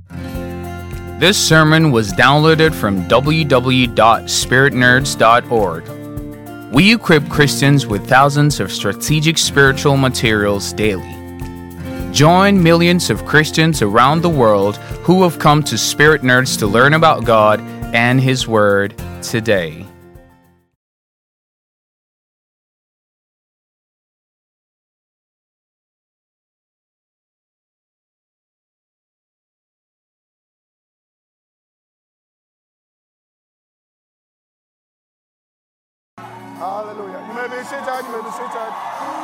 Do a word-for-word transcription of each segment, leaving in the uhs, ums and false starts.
This sermon was downloaded from w w w dot spirit nerds dot org. We equip Christians with thousands of strategic spiritual materials daily. Join millions of Christians around the world who have come to Spirit Nerds to learn about God and His Word today. Hallelujah. You may be seated, you may be seated.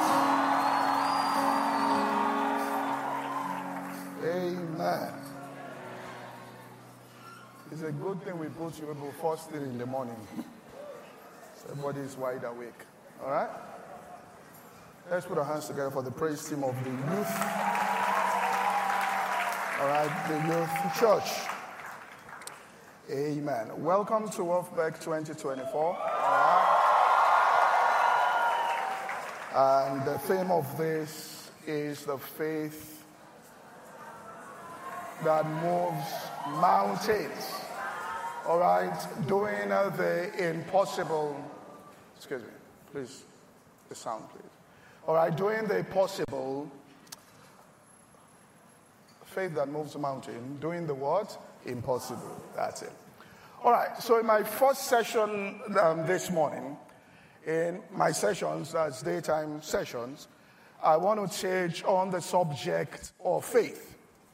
Amen. It's a good thing we put you people first thing in the morning. So everybody is wide awake. All right? Let's put our hands together for the praise team of the youth. All right, the youth church. Amen. Welcome to Wolfbeck twenty twenty-four. All right? And the theme of this is the faith that moves mountains. All right, doing the impossible. Excuse me, please, the sound, please. All right, doing the possible. Faith that moves a mountain. Doing the what? Impossible. That's it. All right, so in my first session um, this morning, in my sessions, as daytime sessions, I want to teach on the subject of faith.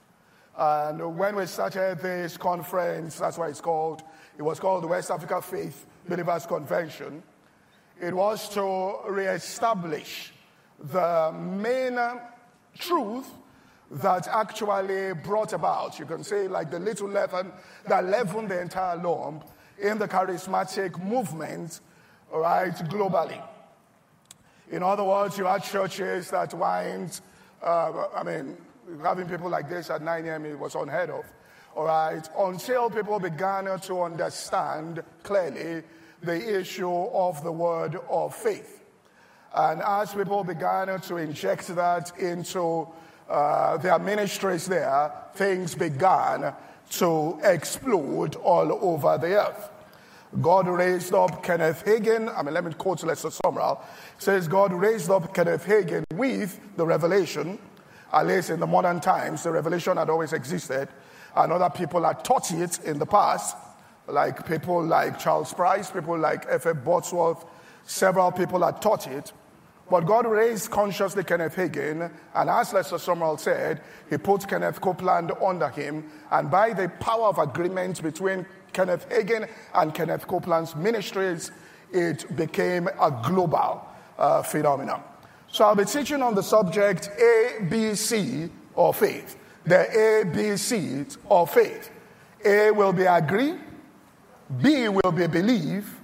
And when we started this conference, that's why it's called, it was called the West Africa Faith Believers Convention. It was to reestablish the main truth that actually brought about, you can say like the little leaven that leavened the entire lump in the charismatic movement, right, globally. In other words, you had churches that whined, uh, I mean, having people like this at nine a.m. it was unheard of, all right, until people began to understand clearly the issue of the word of faith. And as people began to inject that into uh, their ministries there, things began to explode all over the earth. God raised up Kenneth Hagin. I mean, let me quote Lester Sumrall. It says, God raised up Kenneth Hagin with the revelation. At least in the modern times, the revelation had always existed. And other people had taught it in the past, like people like Charles Price, people like F F Botsworth. Several people had taught it. But God raised consciously Kenneth Hagin. And as Lester Sumrall said, he put Kenneth Copeland under him. And by the power of agreement between Kenneth Hagin and Kenneth Copeland's ministries, it became a global uh, phenomenon. So I'll be teaching on the subject A, B, C of faith. The A, B, C of faith. A will be agree, B will be believe,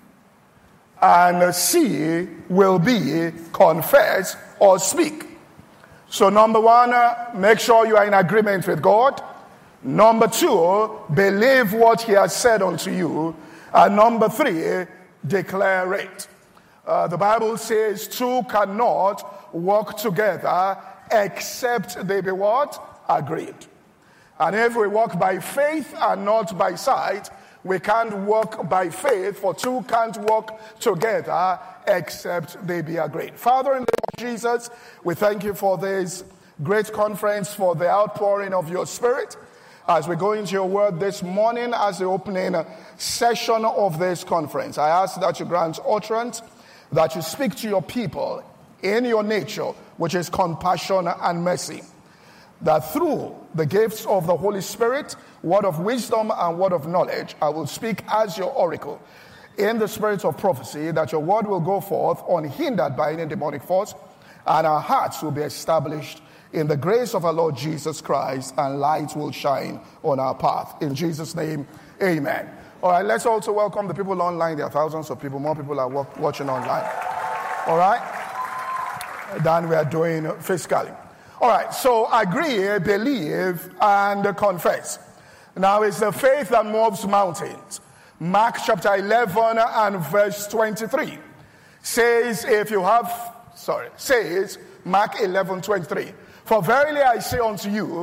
and C will be confess or speak. So number one, uh, make sure you are in agreement with God. Number two, believe what he has said unto you. And number three, declare it. Uh, the Bible says two cannot walk together except they be what? Agreed. And if we walk by faith and not by sight, we can't walk by faith, for two can't walk together except they be agreed. Father, in the name of Jesus, we thank you for this great conference, for the outpouring of your Spirit. As we go into your word this morning, as the opening session of this conference, I ask that you grant utterance, that you speak to your people in your nature, which is compassion and mercy. That through the gifts of the Holy Spirit, word of wisdom and word of knowledge, I will speak as your oracle in the spirit of prophecy, that your word will go forth unhindered by any demonic force, and our hearts will be established in the grace of our Lord Jesus Christ, and light will shine on our path. In Jesus' name, amen. All right, let's also welcome the people online. There are thousands of people. More people are watching online. All right? Than we are doing physically. All right, so agree, believe, and confess. Now it's the faith that moves mountains. Mark chapter eleven and verse twenty-three says, if you have, sorry, says, Mark eleven twenty-three, for verily I say unto you,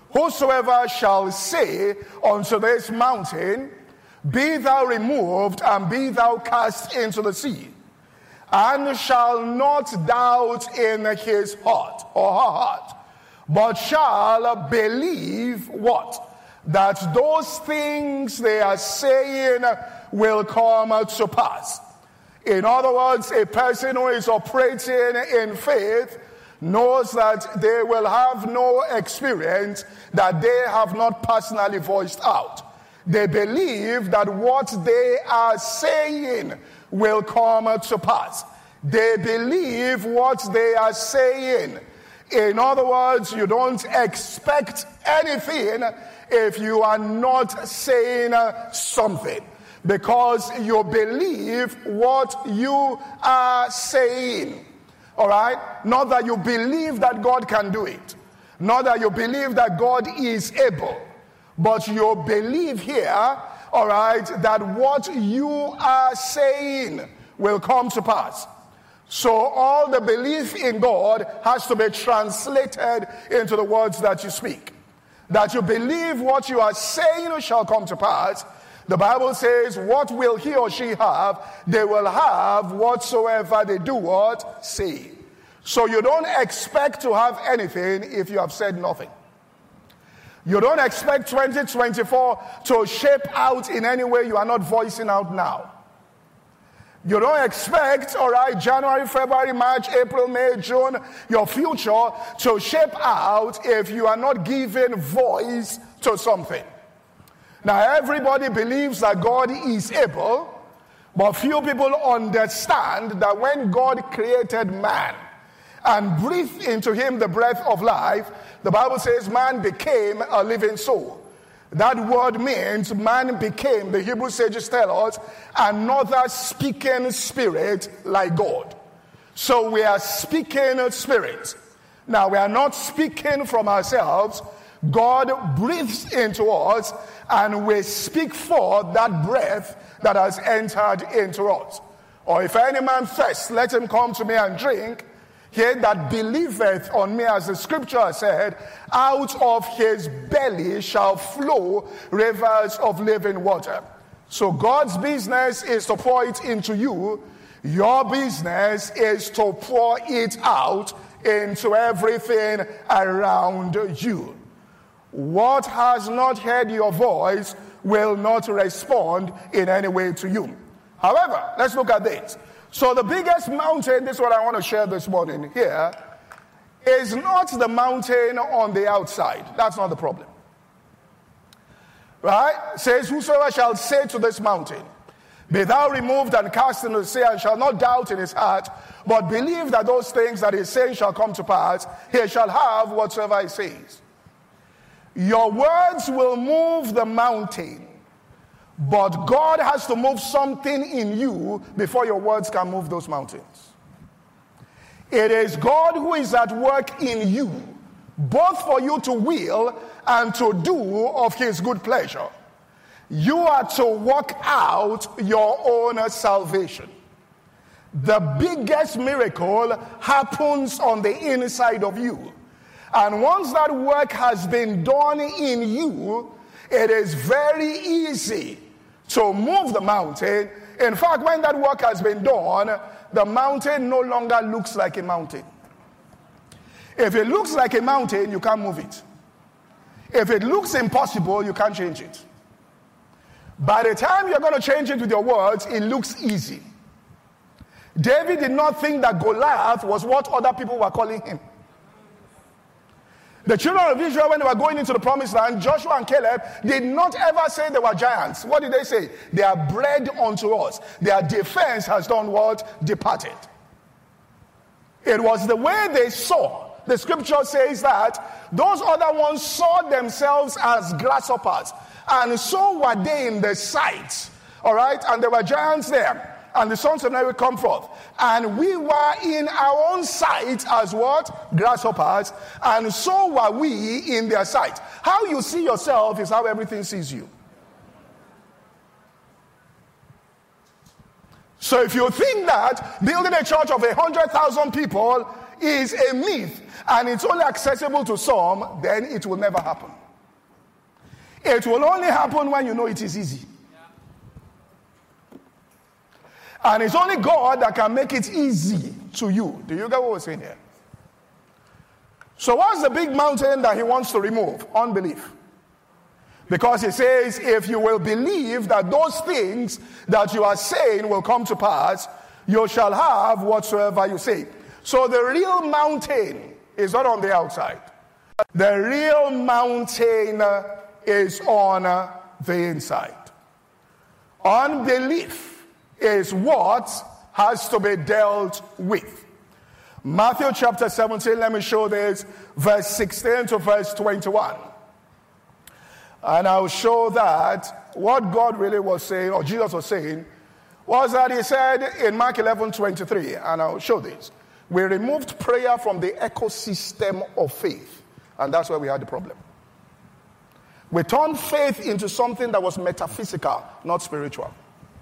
Whosoever shall say unto this mountain, be thou removed, and be thou cast into the sea, and shall not doubt in his heart or her heart, but shall believe what? That those things they are saying will come to pass. In other words, a person who is operating in faith knows that they will have no experience that they have not personally voiced out. They believe that what they are saying will come to pass. They believe what they are saying. In other words, you don't expect anything if you are not saying something, because you believe what you are saying. All right? Not that you believe that God can do it. Not that you believe that God is able. But you believe here, all right, that what you are saying will come to pass. So all the belief in God has to be translated into the words that you speak. That you believe what you are saying shall come to pass. The Bible says, what will he or she have? They will have whatsoever they do what? Say. So you don't expect to have anything if you have said nothing. You don't expect twenty twenty-four to shape out in any way you are not voicing out now. You don't expect, all right, January, February, March, April, May, June, your future to shape out if you are not giving voice to something. Now, everybody believes that God is able, but few people understand that when God created man and breathed into him the breath of life, the Bible says man became a living soul. That word means man became, the Hebrew sages tell us, another speaking spirit like God. So we are speaking spirits. Now we are not speaking from ourselves. God breathes into us and we speak forth that breath that has entered into us. Or if any man thirst, let him come to me and drink. He that believeth on me, as the scripture said, out of his belly shall flow rivers of living water. So God's business is to pour it into you. Your business is to pour it out into everything around you. What has not heard your voice will not respond in any way to you. However, let's look at this. So the biggest mountain, this is what I want to share this morning here, is not the mountain on the outside. That's not the problem. Right? It says, whosoever shall say to this mountain, be thou removed and cast into the sea, and shall not doubt in his heart, but believe that those things that he is saying shall come to pass, he shall have whatsoever he says. Your words will move the mountain. But God has to move something in you before your words can move those mountains. It is God who is at work in you, both for you to will and to do of his good pleasure. You are to work out your own salvation. The biggest miracle happens on the inside of you. And once that work has been done in you, it is very easy to move the mountain. In fact, when that work has been done, the mountain no longer looks like a mountain. If it looks like a mountain, you can't move it. If it looks impossible, you can't change it. By the time you're going to change it with your words, it looks easy. David did not think that Goliath was what other people were calling him. The children of Israel, when they were going into the promised land, Joshua and Caleb did not ever say they were giants. What did they say? They are bread unto us. Their defense has done what? Departed. It was the way they saw. The scripture says that those other ones saw themselves as grasshoppers. And so were they in the sight. All right? And there were giants there. And the sons of Levi come forth. And we were in our own sight as what? Grasshoppers. And so were we in their sight. How you see yourself is how everything sees you. So if you think that building a church of a hundred thousand people is a myth and it's only accessible to some, then it will never happen. It will only happen when you know it is easy. And it's only God that can make it easy to you. Do you get what we're saying here? So what's the big mountain that he wants to remove? Unbelief. Because he says, if you will believe that those things that you are saying will come to pass, you shall have whatsoever you say. So the real mountain is not on the outside. The real mountain is on the inside. Unbelief is what has to be dealt with. Matthew chapter seventeen, let me show this, verse sixteen to verse twenty-one. And I'll show that what God really was saying, or Jesus was saying, was that he said in Mark eleven twenty-three, and I'll show this, we removed prayer from the ecosystem of faith, and that's where we had the problem. We turned faith into something that was metaphysical, not spiritual.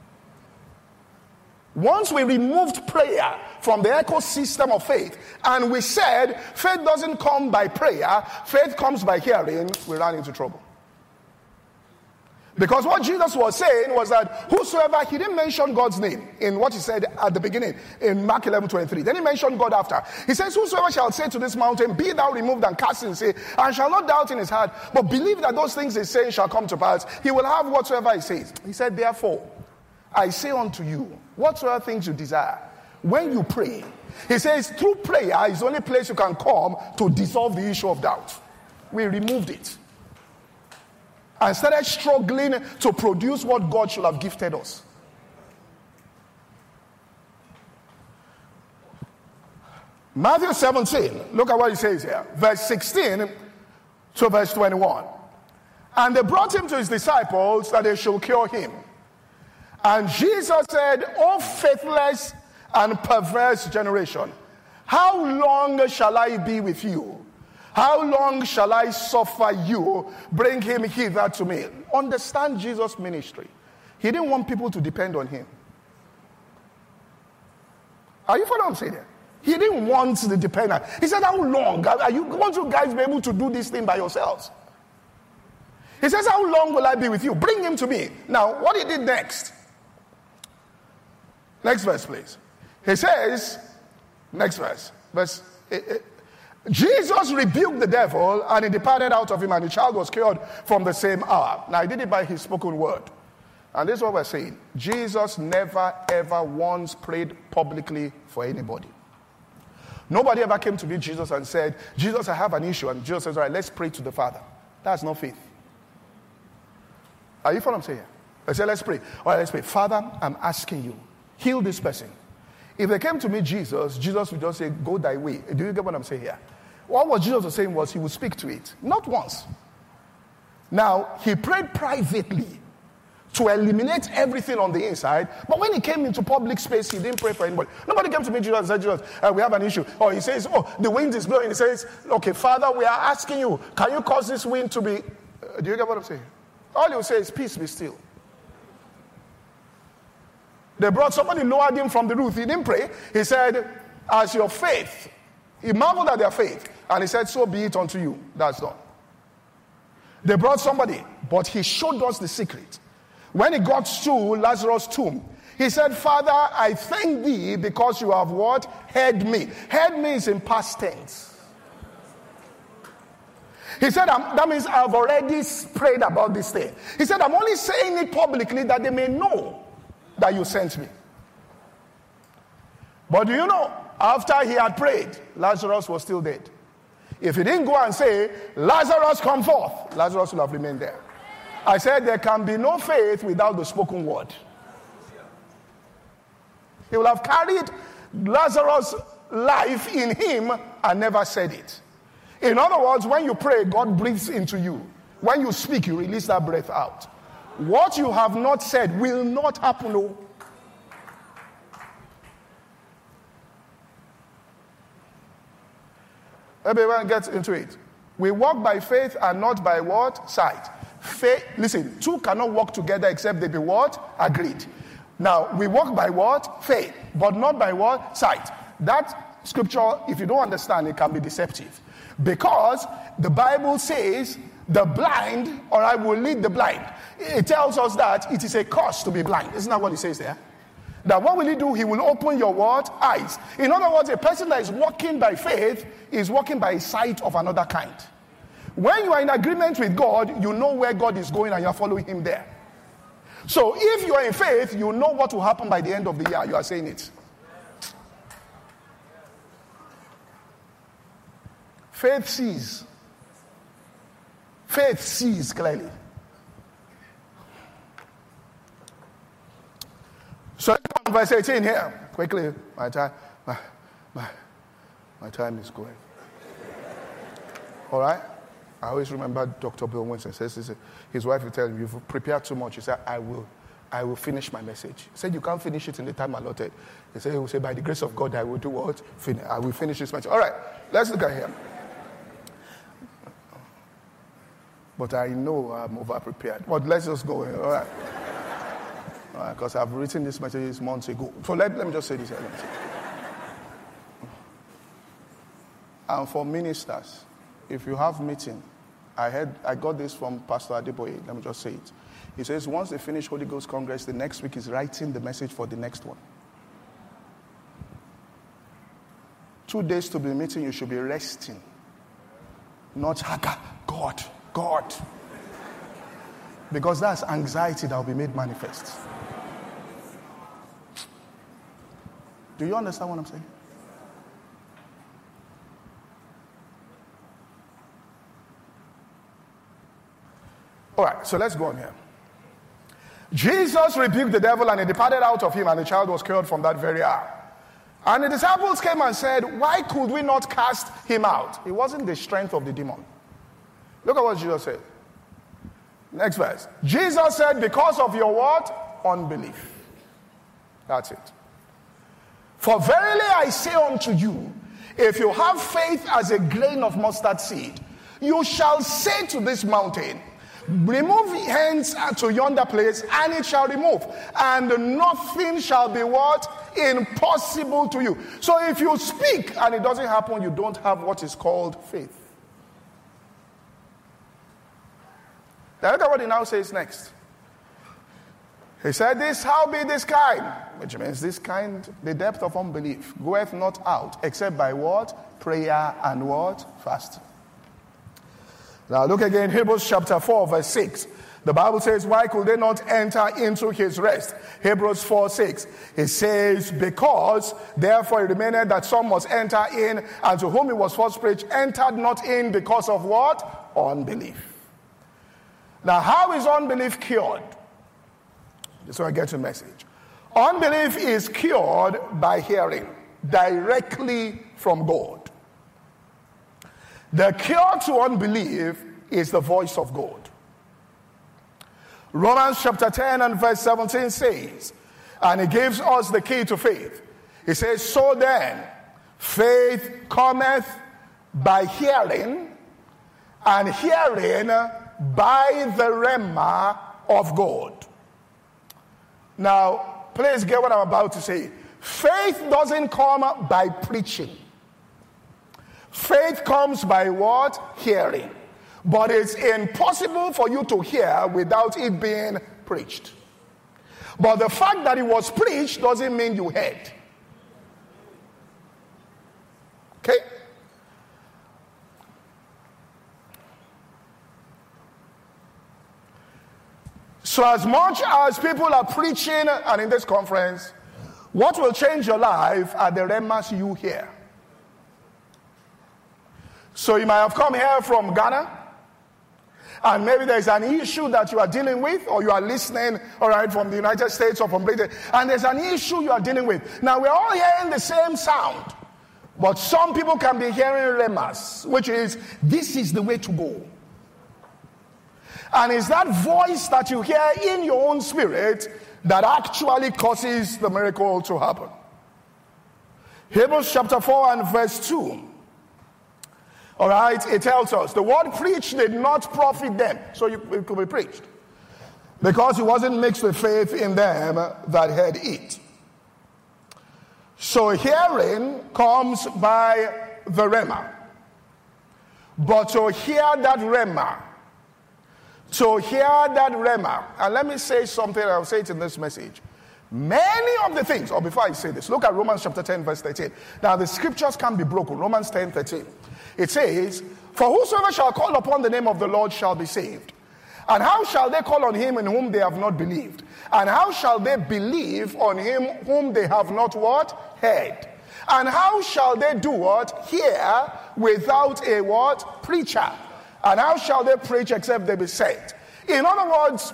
Once we removed prayer from the ecosystem of faith, and we said faith doesn't come by prayer, faith comes by hearing, we ran into trouble. Because what Jesus was saying was that whosoever, he didn't mention God's name in what he said at the beginning in Mark eleven twenty-three. Then he mentioned God after. He says, whosoever shall say to this mountain, be thou removed and cast in sea, and shall not doubt in his heart, but believe that those things he's saying shall come to pass, he will have whatsoever he says. He said, therefore, I say unto you, whatsoever things you desire, when you pray, he says, through prayer is the only place you can come to dissolve the issue of doubt. We removed it and started struggling to produce what God should have gifted us. Matthew seventeen, look at what he says here, verse sixteen to verse twenty-one. And they brought him to his disciples that they should cure him. And Jesus said, O faithless and perverse generation, how long shall I be with you? How long shall I suffer you? Bring him hither to me. Understand Jesus' ministry. He didn't want people to depend on him. Are you following what I'm saying here? He didn't want the dependent. He said, how long? Are you want you guys be able to do this thing by yourselves? He says, how long will I be with you? Bring him to me. Now, what he did next? Next verse, please. He says, next verse. Verse. It, it, Jesus rebuked the devil, and he departed out of him, and the child was cured from the same hour. Now, he did it by his spoken word. And this is what we're saying. Jesus never, ever once prayed publicly for anybody. Nobody ever came to meet Jesus and said, Jesus, I have an issue. And Jesus says, all right, let's pray to the Father. That's not faith. Are you following what I'm saying? I said, let's pray. All right, let's pray. Father, I'm asking you, heal this person. If they came to meet Jesus, Jesus would just say, go thy way. Do you get what I'm saying here? What was Jesus saying was he would speak to it. Not once. Now, he prayed privately to eliminate everything on the inside. But when he came into public space, he didn't pray for anybody. Nobody came to meet Jesus and said, Jesus, uh, we have an issue. Or he says, oh, the wind is blowing. He says, okay, Father, we are asking you, can you cause this wind to be... Uh, do you get what I'm saying? All he will say is, peace, be still. They brought somebody, lowered him from the roof. He didn't pray. He said, as your faith. He marveled at their faith. And he said, so be it unto you. That's done. They brought somebody, but he showed us the secret. When he got to Lazarus' tomb, he said, Father, I thank thee because you have what? Heard me. Heard me is in past tense. He said, that means I've already prayed about this thing. He said, I'm only saying it publicly that they may know that you sent me. But do you know, after he had prayed, Lazarus was still dead. If he didn't go and say, Lazarus, come forth, Lazarus will have remained there. I said there can be no faith without the spoken word. He will have carried Lazarus' life in him and never said it. In other words, when you pray, God breathes into you. When you speak, you release that breath out. What you have not said will not happen. No. Everyone gets into it. We walk by faith and not by what? Sight. Faith, listen, two cannot walk together except they be what? Agreed. Now, we walk by what? Faith, but not by what? Sight. That scripture, if you don't understand, it can be deceptive. Because the Bible says The blind, or I will lead the blind. It tells us that it is a curse to be blind. Isn't that what it says there? That what will he do? He will open your what? Eyes. In other words, a person that is walking by faith is walking by sight of another kind. When you are in agreement with God, you know where God is going and you are following him there. So if you are in faith, you know what will happen by the end of the year. You are saying it. Faith sees. Faith sees clearly. So let's go on verse eighteen here. Quickly, my time, my, my, my time is going. All right? I always remember Doctor Bill Winston says his wife will tell him, you've prepared too much. He said, I will, I will finish my message. He said, you can't finish it in the time allotted. He said, he will say, by the grace of God, I will do what? Fin- I will finish this message. All right, let's look at here. But I know I'm over-prepared. But let's just go. All right. All right, because I've written this message months ago. So let, let me just say this here. And for ministers, if you have meeting, I heard, I got this from Pastor Adeboye. Let me just say it. He says once they finish Holy Ghost Congress, the next week is writing the message for the next one. Two days to be meeting, you should be resting. Not Haga, God, God. Because that's anxiety that will be made manifest. Do you understand what I'm saying? All right, so let's go on here. Jesus rebuked the devil and he departed out of him, and the child was cured from that very hour. And the disciples came and said, why could we not cast him out? It wasn't the strength of the demon. Look at what Jesus said. Next verse. Jesus said, because of your what? Unbelief. That's it. For verily I say unto you, if you have faith as a grain of mustard seed, you shall say to this mountain, remove hence to yonder place, and it shall remove. And nothing shall be what? Impossible to you. So if you speak and it doesn't happen, you don't have what is called faith. Now look at what he now says next. He said, this, how be this kind? Which means this kind, the depth of unbelief, goeth not out, except by what? Prayer and what? Fasting. Now look again, Hebrews chapter four, verse six. The Bible says, why could they not enter into his rest? Hebrews four, six. It says, because therefore it remained that some must enter in, and to whom it was first preached, entered not in because of what? Unbelief. Now how is unbelief cured? So I get the message. Unbelief is cured by hearing directly from God. The cure to unbelief is the voice of God. Romans chapter ten and verse seventeen says, and it gives us the key to faith. It says, so then, faith cometh by hearing, and hearing by the rhema of God. Now, please get what I'm about to say. Faith doesn't come by preaching. Faith comes by what? Hearing. But it's impossible for you to hear without it being preached. But the fact that it was preached doesn't mean you heard. Okay? So as much as people are preaching and in this conference, what will change your life are the rhemas you hear. So you might have come here from Ghana, and maybe there's an issue that you are dealing with, or you are listening, all right, from the United States or from Britain, and there's an issue you are dealing with. Now we're all hearing the same sound, but some people can be hearing rhemas, which is, this is the way to go. And it's that voice that you hear in your own spirit that actually causes the miracle to happen. Hebrews chapter four and verse two. All right, it tells us, the word preached did not profit them. So it could be preached. Because it wasn't mixed with faith in them that heard it. So hearing comes by the rhema. But to hear that rhema, to hear that rhema. And let me say something, I'll say it in this message. Many of the things, or before I say this, look at Romans chapter ten, verse thirteen. Now the scriptures can be broken. Romans ten, thirteen. It says, for whosoever shall call upon the name of the Lord shall be saved. And how shall they call on him in whom they have not believed? And how shall they believe on him whom they have not what? Heard. And how shall they do what? Hear without a what? Preacher. And how shall they preach except they be sent? In other words,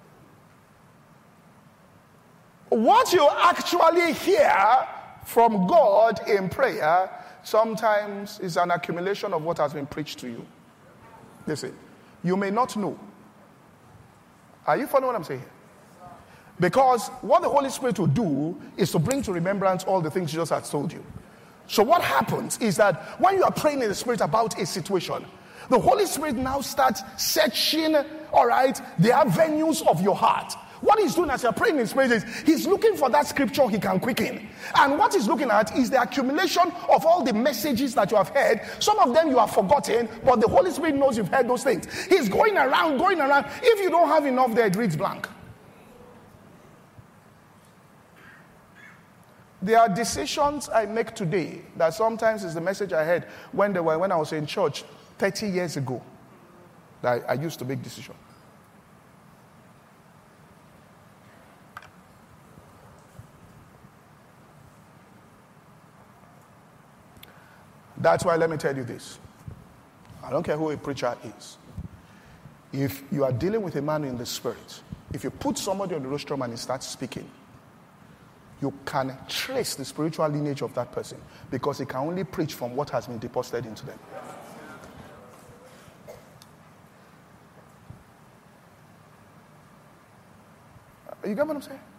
what you actually hear from God in prayer sometimes is an accumulation of what has been preached to you. Listen, you may not know. Are you following what I'm saying? Because what the Holy Spirit will do is to bring to remembrance all the things Jesus has told you. So what happens is that when you are praying in the Spirit about a situation, the Holy Spirit now starts searching, all right, the avenues of your heart. What he's doing as you're praying in Spirit is he's looking for that scripture he can quicken. And what he's looking at is the accumulation of all the messages that you have heard. Some of them you have forgotten, but the Holy Spirit knows you've heard those things. He's going around, going around. If you don't have enough there, it reads blank. There are decisions I make today that sometimes is the message I had when they were when I was in church thirty years ago. That I, I used to make decisions. That's why let me tell you this. I don't care who a preacher is. If you are dealing with a man in the Spirit, if you put somebody on the rostrum and he starts speaking, you can trace the spiritual lineage of that person because he can only preach from what has been deposited into them. You get what I'm saying?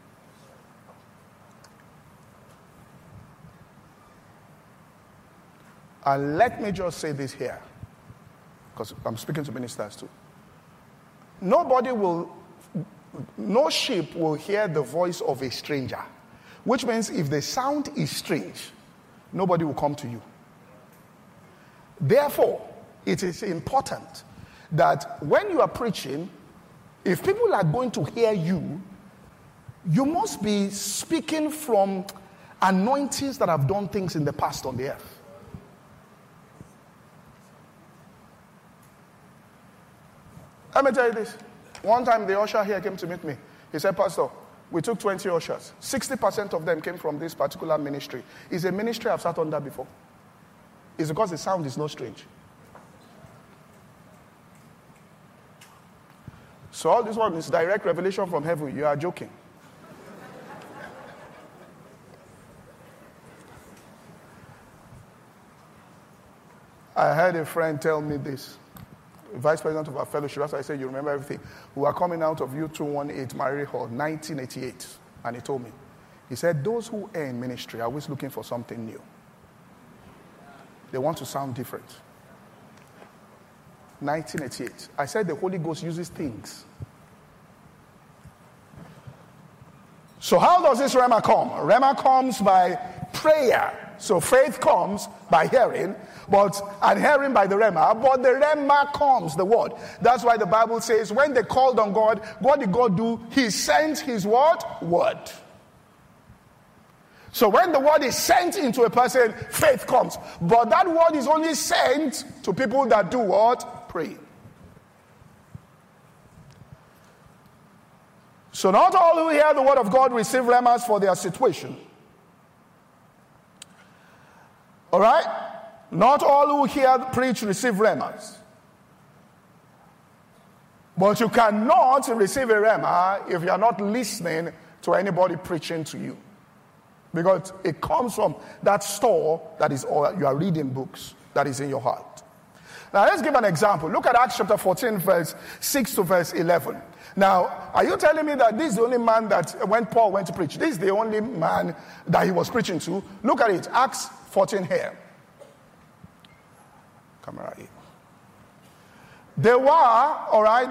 And let me just say this here, because I'm speaking to ministers too. Nobody will, no sheep will hear the voice of a stranger. Which means if the sound is strange, nobody will come to you. Therefore, it is important that when you are preaching, if people are going to hear you, you must be speaking from anointings that have done things in the past on the earth. Let me tell you this. One time the usher here came to meet me. He said, Pastor, we took twenty ushers. sixty percent of them came from this particular ministry. It's a ministry I've sat under before. It's because the sound is not strange. So all this one is direct revelation from heaven. You are joking. I had a friend tell me this. Vice president of our fellowship, that's why I said you remember everything. We were coming out of U two eighteen Mary Hall, nineteen eighty-eight. And he told me, he said, those who are in ministry are always looking for something new. They want to sound different. nineteen eighty-eight. I said the Holy Ghost uses things. So how does this rhema come? Rhema comes by prayer. So faith comes by hearing, but and hearing by the rhema. But the rhema comes, the word. That's why the Bible says when they called on God, what did God do? He sent his what? Word. So when the word is sent into a person, faith comes. But that word is only sent to people that do what? Pray. So not all who hear the word of God receive rhemas for their situation. All right? Not all who hear preach receive rhemas. But you cannot receive a rhema if you are not listening to anybody preaching to you. Because it comes from that store that is, or you are reading books, that is in your heart. Now let's give an example. Look at Acts chapter fourteen, verse six to verse eleven. Now, are you telling me that this is the only man that, when Paul went to preach, this is the only man that he was preaching to? Look at it, Acts fourteen here. Camera here. There were, all right,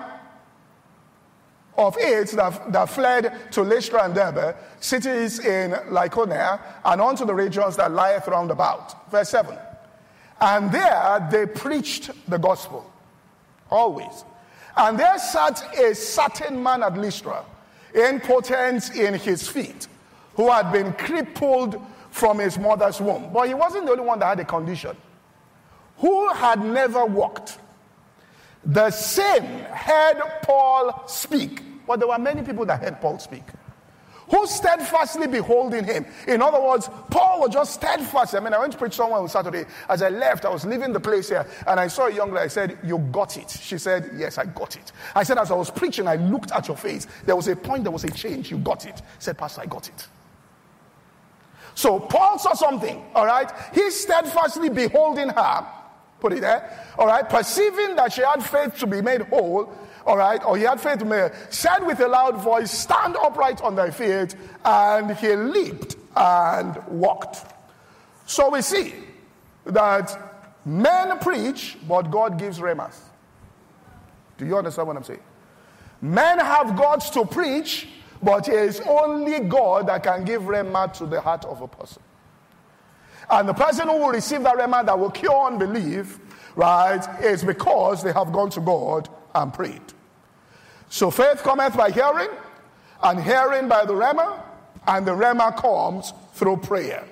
of it that, that fled to Lystra and Derbe, cities in Lycaonia, and unto the regions that lieth round about. Verse seven. And there they preached the gospel, always. And there sat a certain man at Lystra, impotent in his feet, who had been crippled from his mother's womb. But he wasn't the only one that had a condition. Who had never walked. The same heard Paul speak. But there were many people that heard Paul speak, who steadfastly beholding him. In other words, Paul was just steadfast. I mean, I went to preach somewhere on Saturday. As I left, I was leaving the place here, and I saw a young lady. I said, "You got it." She said, "Yes, I got it." I said, as I was preaching, I looked at your face. There was a point, there was a change. You got it. I said, "Pastor, I got it." So Paul saw something, all right? He steadfastly beholding her, put it there, all right? Perceiving that she had faith to be made whole, all right, or he had faith to be made, said with a loud voice, "Stand upright on thy feet," and he leaped and walked. So we see that men preach, but God gives rhemas. Do you understand what I'm saying? Men have gods to preach, but it is only God that can give rhema to the heart of a person. And the person who will receive that rhema that will cure unbelief, right, is because they have gone to God and prayed. So faith cometh by hearing, and hearing by the rhema, and the rhema comes through prayer.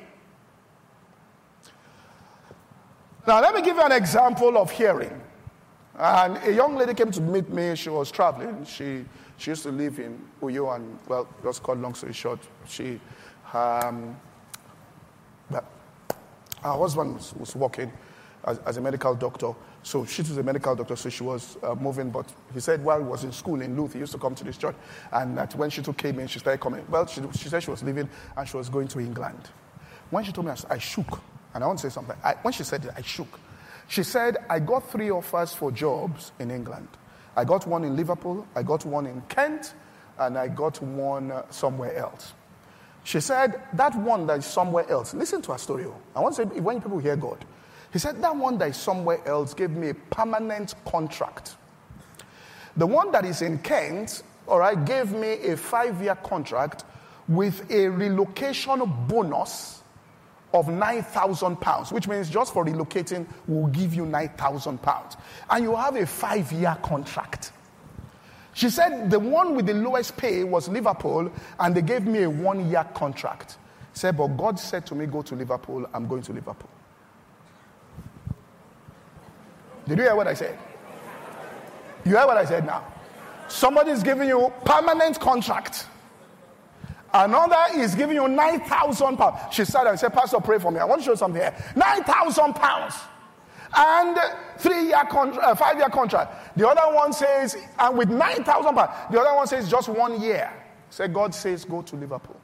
Now let me give you an example of hearing. And a young lady came to meet me. She was traveling. She she used to live in Uyo, and well, just cut long story short, she um, her husband was, was working as, as a medical doctor. So she was a medical doctor, so she was uh, moving. But he said while he was in school in Luth, he used to come to this church. And that when she too came in, she started coming. Well, she, she said she was leaving and she was going to England. When she told me, I, I shook. And I want to say something. I, when she said it, I shook. She said, I got three offers for jobs in England. I got one in Liverpool, I got one in Kent, and I got one uh, somewhere else. She said, that one that is somewhere else, listen to her story. I want to say, when people hear God, he said, that one that is somewhere else gave me a permanent contract. The one that is in Kent, all right, gave me a five-year contract with a relocation bonus of nine thousand pounds, which means just for relocating, we'll give you nine thousand pounds. And you have a five-year contract. She said the one with the lowest pay was Liverpool, and they gave me a one-year contract. She said, but God said to me, go to Liverpool, I'm going to Liverpool. Did you hear what I said? You hear what I said now? Somebody's giving you permanent contract. Another is giving you nine thousand pounds. She started and said, Pastor, pray for me. I want to show you something here. nine thousand pounds. And three-year contract, uh, five-year contract. The other one says, and with nine thousand pounds. The other one says just one year. Say, God says, go to Liverpool.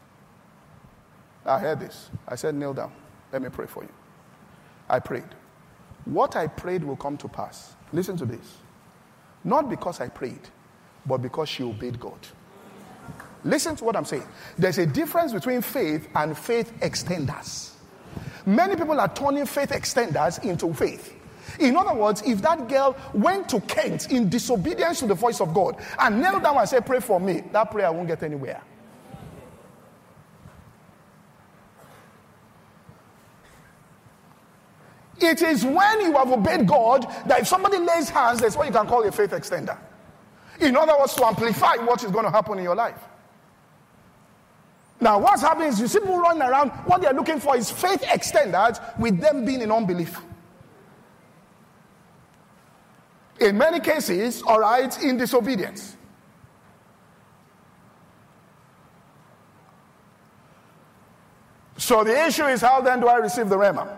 I heard this. I said, kneel down. Let me pray for you. I prayed. What I prayed will come to pass. Listen to this. Not because I prayed, but because she obeyed God. Listen to what I'm saying. There's a difference between faith and faith extenders. Many people are turning faith extenders into faith. In other words, if that girl went to Kent in disobedience to the voice of God and knelt down and said, pray for me, that prayer won't get anywhere. It is when you have obeyed God that if somebody lays hands, that's what you can call a faith extender. In other words, to amplify what is going to happen in your life. Now, what's happening is you see people running around, what they're looking for is faith extenders with them being in unbelief. In many cases, all right, in disobedience. So the issue is, how then do I receive the rhema?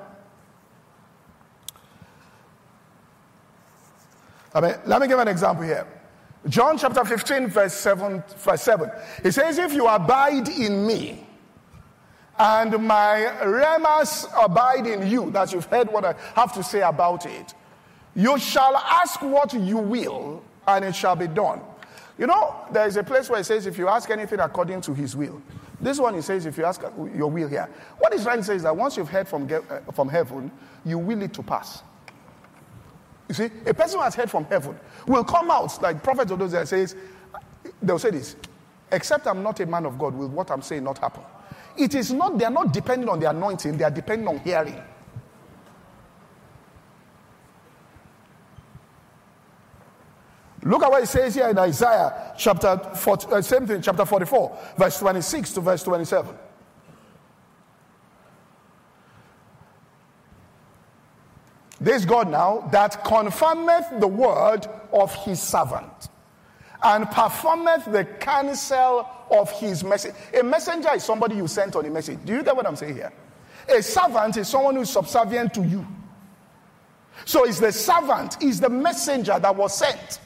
I mean, let me give an example here. John chapter fifteen, verse seven, verse seven. It says, if you abide in me, and my rhemas abide in you, that you've heard what I have to say about it, you shall ask what you will, and it shall be done. You know, there is a place where it says, if you ask anything according to his will. This one, it says, if you ask your will here. What it's trying to say is that once you've heard from, from heaven, you will it to pass. You see, a person who has heard from heaven will come out, like Prophet Odoziah says, they'll say this, except I'm not a man of God, will what I'm saying not happen? It is not, they're not depending on the anointing, they are depending on hearing. Look at what it says here in Isaiah chapter forty, uh, same thing, chapter forty-four, verse twenty-six to verse twenty-seven. This God now that confirmeth the word of his servant and performeth the counsel of his message. A messenger is somebody you sent on a message. Do you get what I'm saying here? A servant is someone who is subservient to you. So it's the servant, is the messenger that was sent.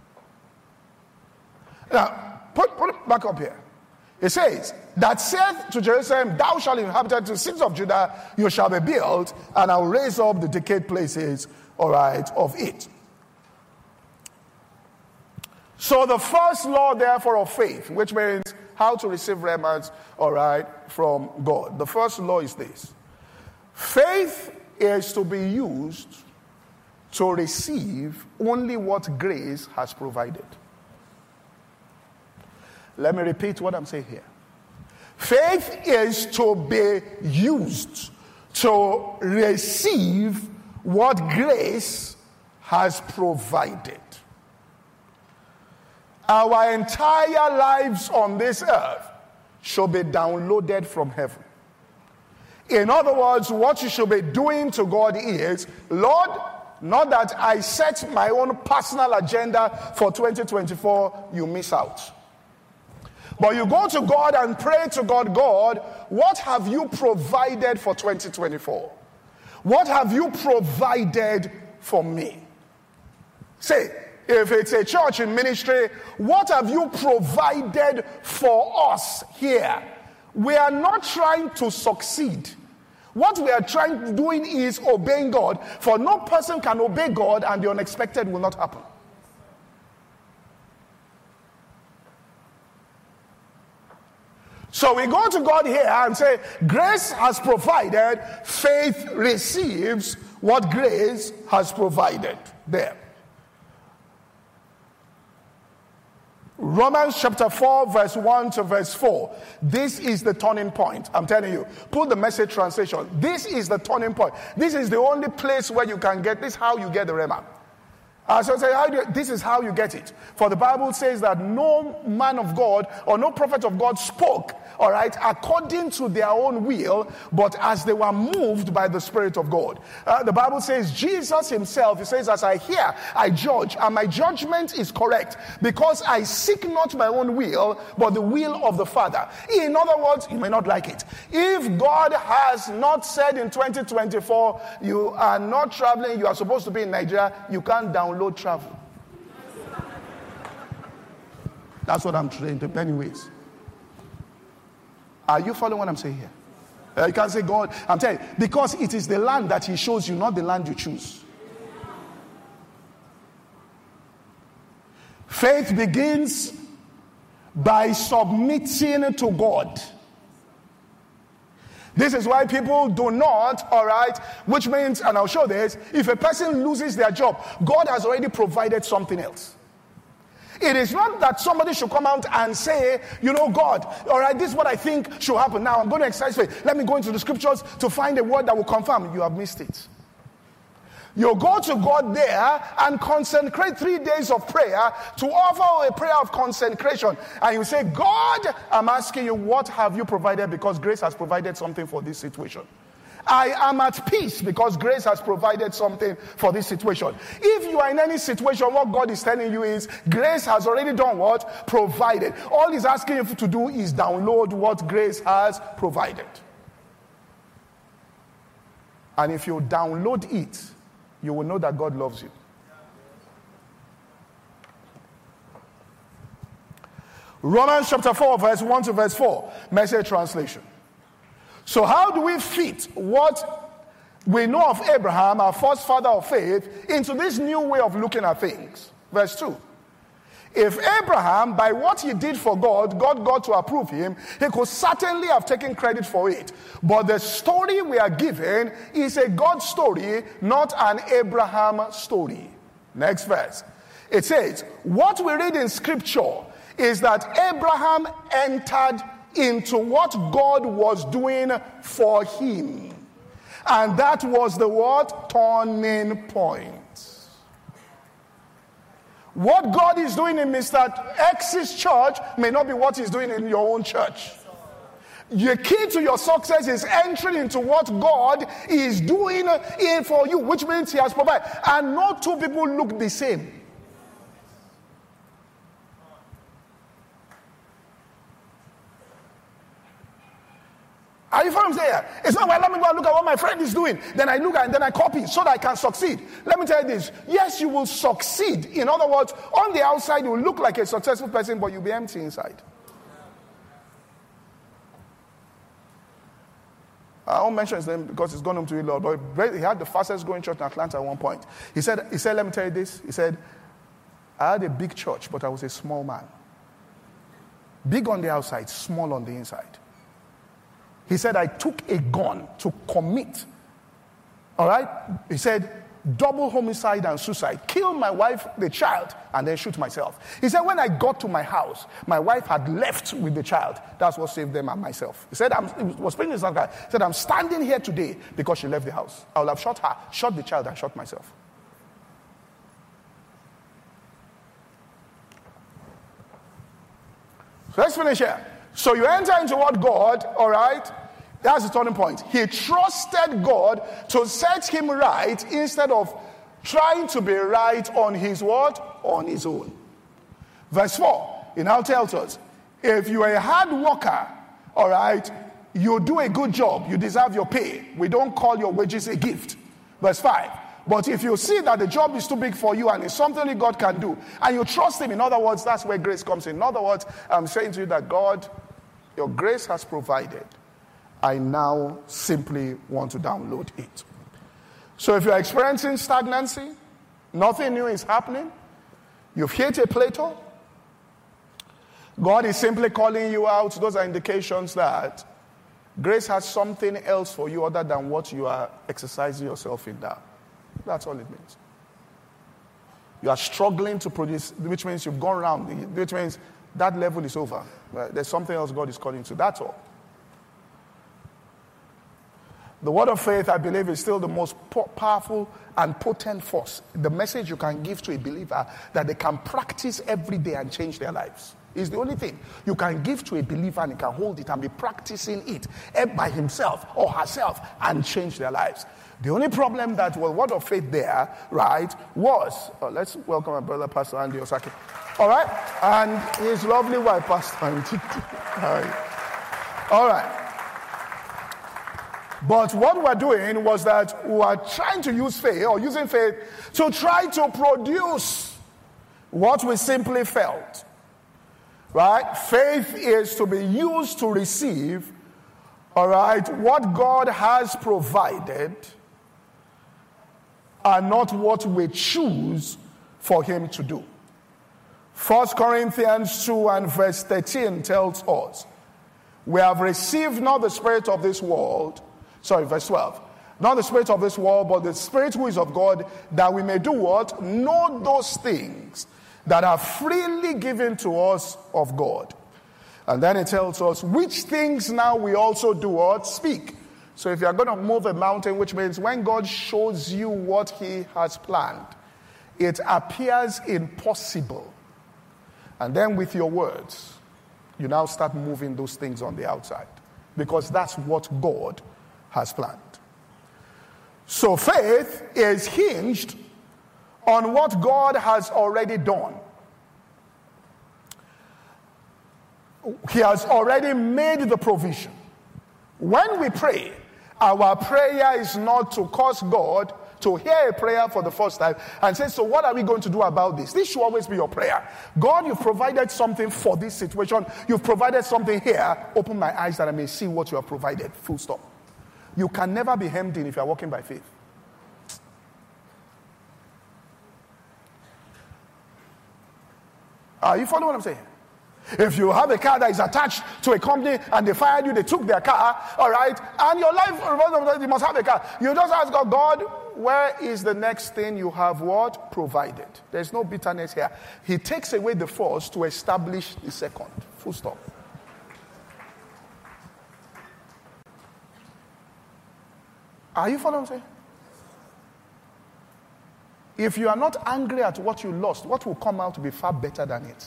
Now, put, put it back up here. It says, that saith to Jerusalem, thou shalt inhabit the cities of Judah, you shall be built, and I'll raise up the decayed places, all right, of it. So the first law, therefore, of faith, which means how to receive remnants, all right, from God. The first law is this. Faith is to be used to receive only what grace has provided. Let me repeat what I'm saying here. Faith is to be used to receive what grace has provided. Our entire lives on this earth should be downloaded from heaven. In other words, what you should be doing to God is, Lord, not that I set my own personal agenda for twenty twenty-four, you miss out. But you go to God and pray to God, God, what have you provided for twenty twenty-four? What have you provided for me? Say, if it's a church in ministry, what have you provided for us here? We are not trying to succeed. What we are trying to doing is obeying God. For no person can obey God and the unexpected will not happen. So we go to God here and say, grace has provided, faith receives what grace has provided. There. Romans chapter four, verse one to verse four. This is the turning point. I'm telling you. Put the Message translation. This is the turning point. This is the only place where you can get this, how you get the Rhema. Uh, so say, how do you, this is how you get it. For the Bible says that no man of God or no prophet of God spoke, all right, according to their own will, but as they were moved by the Spirit of God. Uh, the Bible says Jesus himself, he says, as I hear, I judge, and my judgment is correct, because I seek not my own will, but the will of the Father. In other words, you may not like it. If God has not said in twenty twenty-four, you are not traveling, you are supposed to be in Nigeria, you can't download travel. That's what I'm trained in many ways. Are you following what I'm saying here? Uh, you can't say, God, I'm telling you, because it is the land that he shows you, not the land you choose. Faith begins by submitting to God. This is why people do not, all right, which means, and I'll show this, if a person loses their job, God has already provided something else. It is not that somebody should come out and say, you know, God, all right, this is what I think should happen. Now I'm going to exercise faith. Let me go into the scriptures to find a word that will confirm. You have missed it. You go to God there and consecrate three days of prayer to offer a prayer of consecration. And you say, God, I'm asking you, what have you provided? Because grace has provided something for this situation. I am at peace because grace has provided something for this situation. If you are in any situation, what God is telling you is grace has already done what? Provided. All he's asking you to do is download what grace has provided. And if you download it, you will know that God loves you. Romans chapter four, verse one to verse four, Message translation. So how do we fit what we know of Abraham, our first father of faith, into this new way of looking at things? Verse two. If Abraham, by what he did for God, God got to approve him, he could certainly have taken credit for it. But the story we are given is a God story, not an Abraham story. Next verse. It says, what we read in scripture is that Abraham entered into what God was doing for him. And that was the what? Turning point. What God is doing in Mister X's church may not be what he's doing in your own church. The key to your success is entering into what God is doing in for you, which means he has provided. And no two people look the same. Are you following me here? It's not, well, let me go and look at what my friend is doing. Then I look at it and then I copy so that I can succeed. Let me tell you this. Yes, you will succeed. In other words, on the outside, you will look like a successful person, but you'll be empty inside. I won't mention his name because it's gone home to you, Lord. But he had the fastest growing church in Atlanta at one point. He said, he said, let me tell you this. He said, I had a big church, but I was a small man. Big on the outside, small on the inside. He said, I took a gun to commit. All right? He said, double homicide and suicide. Kill my wife, the child, and then shoot myself. He said, when I got to my house, my wife had left with the child. That's what saved them and myself. He said, I'm, he was speaking to some guy. He said, I'm standing here today because she left the house. I would have shot her, shot the child, and shot myself. So let's finish here. So you enter into what God, all right, that's the turning point. He trusted God to set him right instead of trying to be right on his what? On his own. Verse four, it now tells us, if you are a hard worker, all right, you do a good job, you deserve your pay. We don't call your wages a gift. Verse five, but if you see that the job is too big for you and it's something that God can do, and you trust him, in other words, that's where grace comes in. In other words, I'm saying to you that God, your grace has provided. I now simply want to download it. So if you're experiencing stagnancy, nothing new is happening, you've hit a plateau, God is simply calling you out. Those are indications that grace has something else for you other than what you are exercising yourself in now. That's all it means. You are struggling to produce, which means you've gone around, which means that level is over. There's something else God is calling to. That's all. The word of faith, I believe, is still the most po- powerful and potent force. The message you can give to a believer that they can practice every day and change their lives. Is the only thing you can give to a believer, and he can hold it and be practicing it by himself or herself and change their lives. The only problem that was word of faith there, right, was, oh, let's welcome our brother, Pastor Andy Osaki. All right? And his lovely wife, Pastor Andy. All right. All right. But what we're doing was that we are trying to use faith, or using faith, to try to produce what we simply felt. Right? Faith is to be used to receive, all right, what God has provided, and not what we choose for him to do. First Corinthians two and verse thirteen tells us, we have received not the spirit of this world, sorry, verse twelve, not the spirit of this world, but the spirit who is of God, that we may do what? Know those things that are freely given to us of God. And then it tells us, which things now we also do what? Speak. So if you're going to move a mountain, which means when God shows you what he has planned, it appears impossible. And then with your words, you now start moving those things on the outside. Because that's what God has planned. So faith is hinged on what God has already done. He has already made the provision. When we pray, our prayer is not to cause God to hear a prayer for the first time and say, so what are we going to do about this? This should always be your prayer. God, you've provided something for this situation. You've provided something here. Open my eyes that I may see what you have provided. Full stop. You can never be hemmed in if you are walking by faith. Are you following what I'm saying? If you have a car that is attached to a company and they fired you, they took their car, all right, and your life, you must have a car. You just ask God, God, where is the next thing you have what? Provided. There's no bitterness here. He takes away the first to establish the second. Full stop. Are you following what I'm saying? If you are not angry at what you lost, what will come out to be far better than it?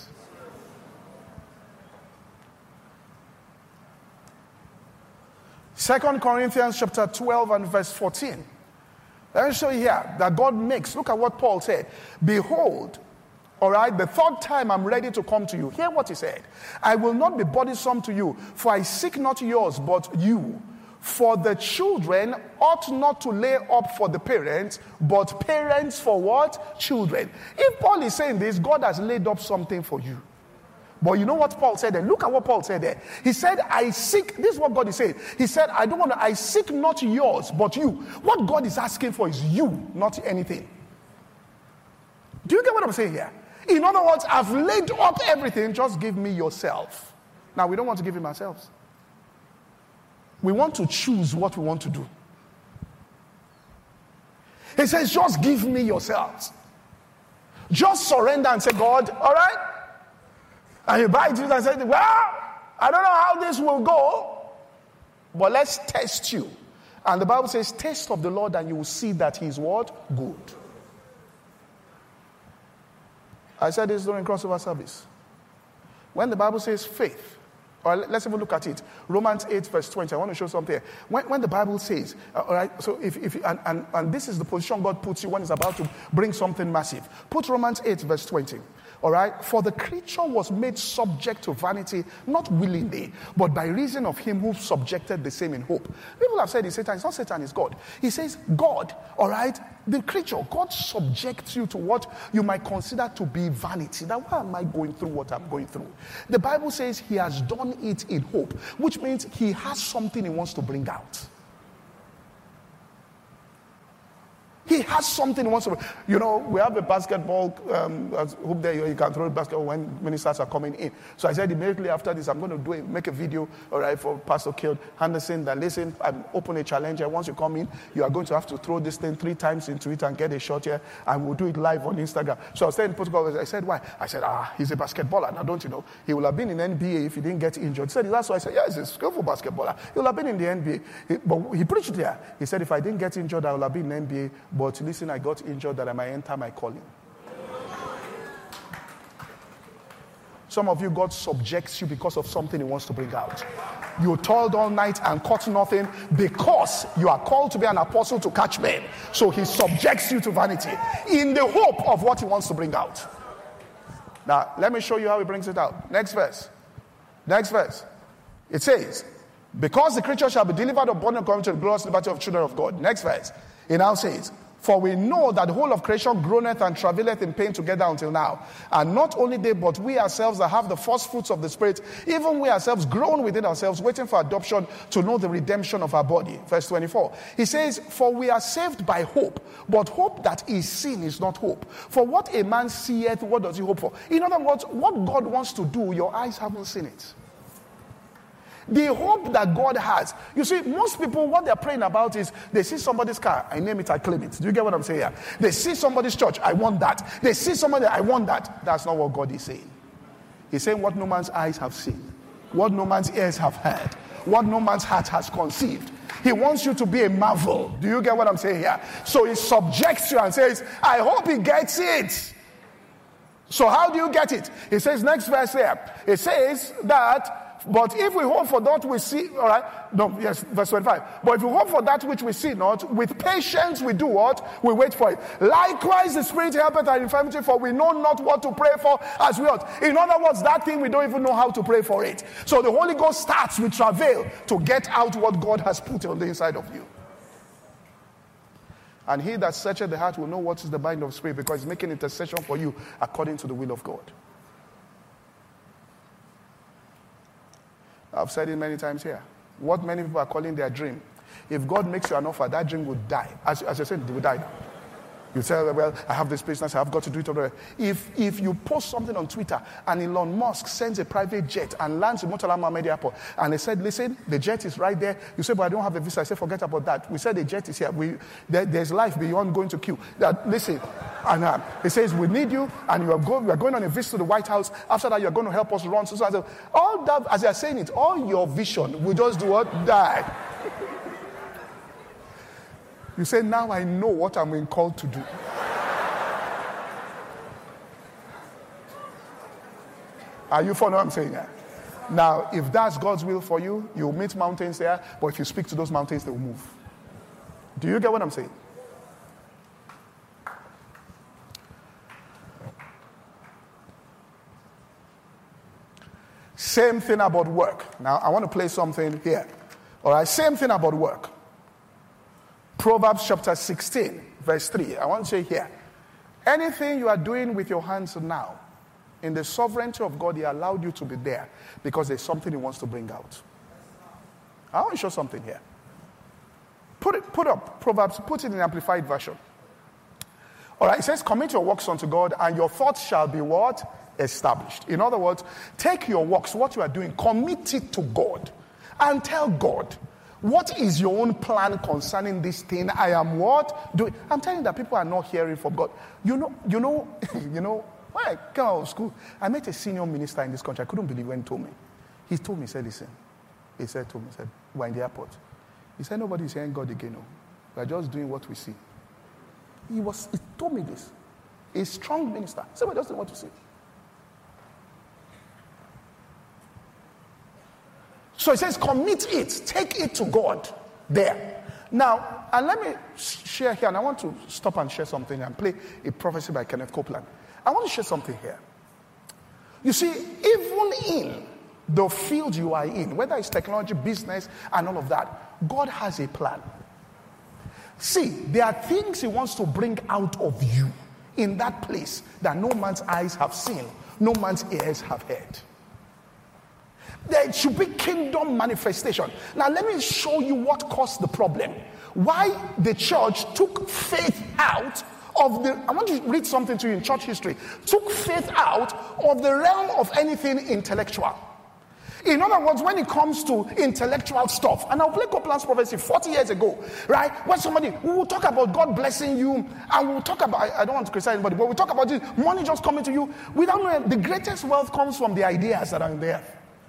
Second Corinthians chapter twelve and verse fourteen. Let me show you here that God makes. Look at what Paul said. Behold, all right, the third time I'm ready to come to you. Hear what he said. I will not be burdensome to you, for I seek not yours, but you. For the children ought not to lay up for the parents, but parents for what? Children. If Paul is saying this, God has laid up something for you. But you know what Paul said there? Look at what Paul said there. He said, I seek, this is what God is saying. He said, I don't want to, I seek not yours, but you. What God is asking for is you, not anything. Do you get what I'm saying here? In other words, I've laid up everything, just give me yourself. Now, we don't want to give him ourselves. We want to choose what we want to do. He says, just give me yourselves. Just surrender and say, God, all right? And you buy Jesus and say, well, I don't know how this will go, but let's test you. And the Bible says, taste of the Lord and you will see that he is what? Good. I said this during crossover service. When the Bible says faith, or let's even look at it. Romans eight verse twenty. I want to show something here. When, when the Bible says, uh, all right, so if, if and, and, and this is the position God puts you when he's about to bring something massive. Put Romans eight verse twenty. All right, for the creature was made subject to vanity, not willingly, but by reason of him who subjected the same in hope. People have said it's Satan. It's not Satan, it's God. He says, God, all right, the creature, God subjects you to what you might consider to be vanity. Now, why am I going through what I'm going through? The Bible says he has done it in hope, which means he has something he wants to bring out. He has something he wants to, you know, we have a basketball um, hoop there. You can throw a basketball when ministers are coming in. So I said immediately after this, I'm going to do a, make a video, all right, for Pastor Kild Henderson that, listen, I'm open a challenge. And once you come in, you are going to have to throw this thing three times into it and get a shot here. And we'll do it live on Instagram. So I was saying protocol. I said, why? I said, ah, he's a basketballer. Now, don't you know? He will have been in N B A if he didn't get injured. He said, that's why I said, yeah, he's a skillful basketballer. He will have been in the N B A. He, but he preached there. He said, if I didn't get injured, I will have been in N B A. But listen, I got injured that I might enter my calling. Some of you, God subjects you because of something he wants to bring out. You toiled all night and caught nothing because you are called to be an apostle to catch men. So he subjects you to vanity in the hope of what he wants to bring out. Now, let me show you how he brings it out. Next verse. Next verse. It says, because the creature shall be delivered of bondage according to the glorious liberty of children of God. Next verse. It now says, for we know that the whole of creation groaneth and travaileth in pain together until now. And not only they, but we ourselves that have the first fruits of the Spirit, even we ourselves groan within ourselves, waiting for adoption to know the redemption of our body. Verse twenty-four. He says, for we are saved by hope, but hope that is seen is not hope. For what a man seeth, what does he hope for? In other words, what God wants to do, your eyes haven't seen it. The hope that God has. You see, most people, what they're praying about is they see somebody's car, I name it, I claim it. Do you get what I'm saying here? They see somebody's church, I want that. They see somebody, I want that. That's not what God is saying. He's saying what no man's eyes have seen, what no man's ears have heard, what no man's heart has conceived. He wants you to be a marvel. Do you get what I'm saying here? So he subjects you and says, I hope he gets it. So how do you get it? He says, next verse there. It says that, but if we hope for that we see, all right, no, yes, verse twenty-five. But if we hope for that which we see not, with patience we do what? We wait for it. Likewise, the Spirit helpeth our infirmity, for we know not what to pray for as we ought. In other words, that thing we don't even know how to pray for it. So the Holy Ghost starts with travail to get out what God has put on the inside of you. And he that searcheth the heart will know what is the mind of the Spirit, because he's making intercession for you according to the will of God. I've said it many times here. What many people are calling their dream. If God makes you an offer, that dream will die. As, as I said, it will die now. You say, well, I have this business, I've got to do it over there. If, if you post something on Twitter and Elon Musk sends a private jet and lands in Murtala Mohammed Airport, and they said, listen, the jet is right there. You say, but I don't have a visa. I say, forget about that. We said the jet is here. We, there, there's life beyond going to queue. That, listen, and uh, he says, we need you, and you are, go, we are going on a visit to the White House. After that, you're going to help us run. So, so, so all that, as they're saying it, all your vision will just do what? Die. You say, now I know what I'm being called to do. Are you following what I'm saying here? Now, if that's God's will for you, you'll meet mountains there, but if you speak to those mountains, they will move. Do you get what I'm saying? Same thing about work. Now, I want to play something here. All right, same thing about work. Proverbs chapter sixteen, verse three. I want to say here, anything you are doing with your hands now, in the sovereignty of God, He allowed you to be there because there's something He wants to bring out. I want to show something here. Put it, put up Proverbs, put it in Amplified Version. All right, it says, commit your works unto God, and your thoughts shall be what? Established. In other words, take your works, what you are doing, commit it to God, and tell God, what is your own plan concerning this thing? I am what? Doing. I'm telling you that people are not hearing from God. You know, you know, you know, when I came out of school, I met a senior minister in this country. I couldn't believe when he told me. He told me, he said, listen, he said to me, he said, we're in the airport. He said, nobody's hearing God again. No. We're just doing what we see. He was, he told me this. A strong minister. He said, we're just doing what we see. So it says, commit it, take it to God there. Now, and let me share here, and I want to stop and share something and play a prophecy by Kenneth Copeland. I want to share something here. You see, even in the field you are in, whether it's technology, business, and all of that, God has a plan. See, there are things He wants to bring out of you in that place that no man's eyes have seen, no man's ears have heard. There should be kingdom manifestation. Now, let me show you what caused the problem. Why the church took faith out of the, I want to read something to you in church history, took faith out of the realm of anything intellectual. In other words, when it comes to intellectual stuff, and I'll play Copeland's prophecy forty years ago, right? When somebody, we will talk about God blessing you, and we'll talk about, I, I don't want to criticize anybody, but we'll talk about this, money just coming to you. Without knowing, the greatest wealth comes from the ideas that are in there.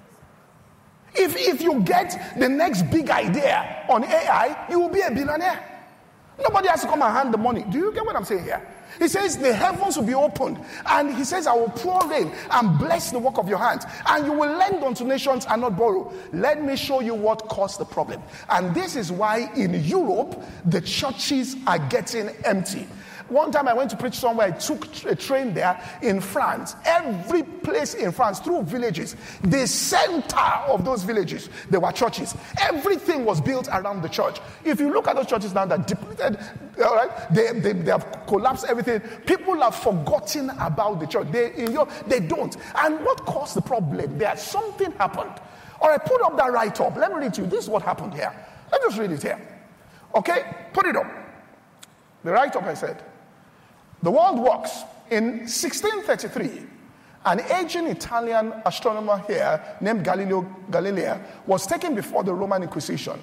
If, if you get the next big idea on A I, you will be a billionaire. Nobody has to come and hand the money. Do you get what I'm saying here? He says the heavens will be opened, and He says I will pour rain and bless the work of your hands, and you will lend unto nations and not borrow. Let me show you what caused the problem. And this is why in Europe the churches are getting empty. One time I went to preach somewhere, I took a train there in France. Every place in France, through villages, the center of those villages, there were churches. Everything was built around the church. If you look at those churches now, they're depleted, all right? They, they, they have collapsed everything. People have forgotten about the church. They, in your, they don't. And what caused the problem there? Something happened. All right, put up that write-up. Let me read to you. This is what happened here. Let me just read it here. Okay? Put it up. The write-up, I said. The world works. In sixteen thirty-three, an aging Italian astronomer here named Galileo Galilei was taken before the Roman Inquisition,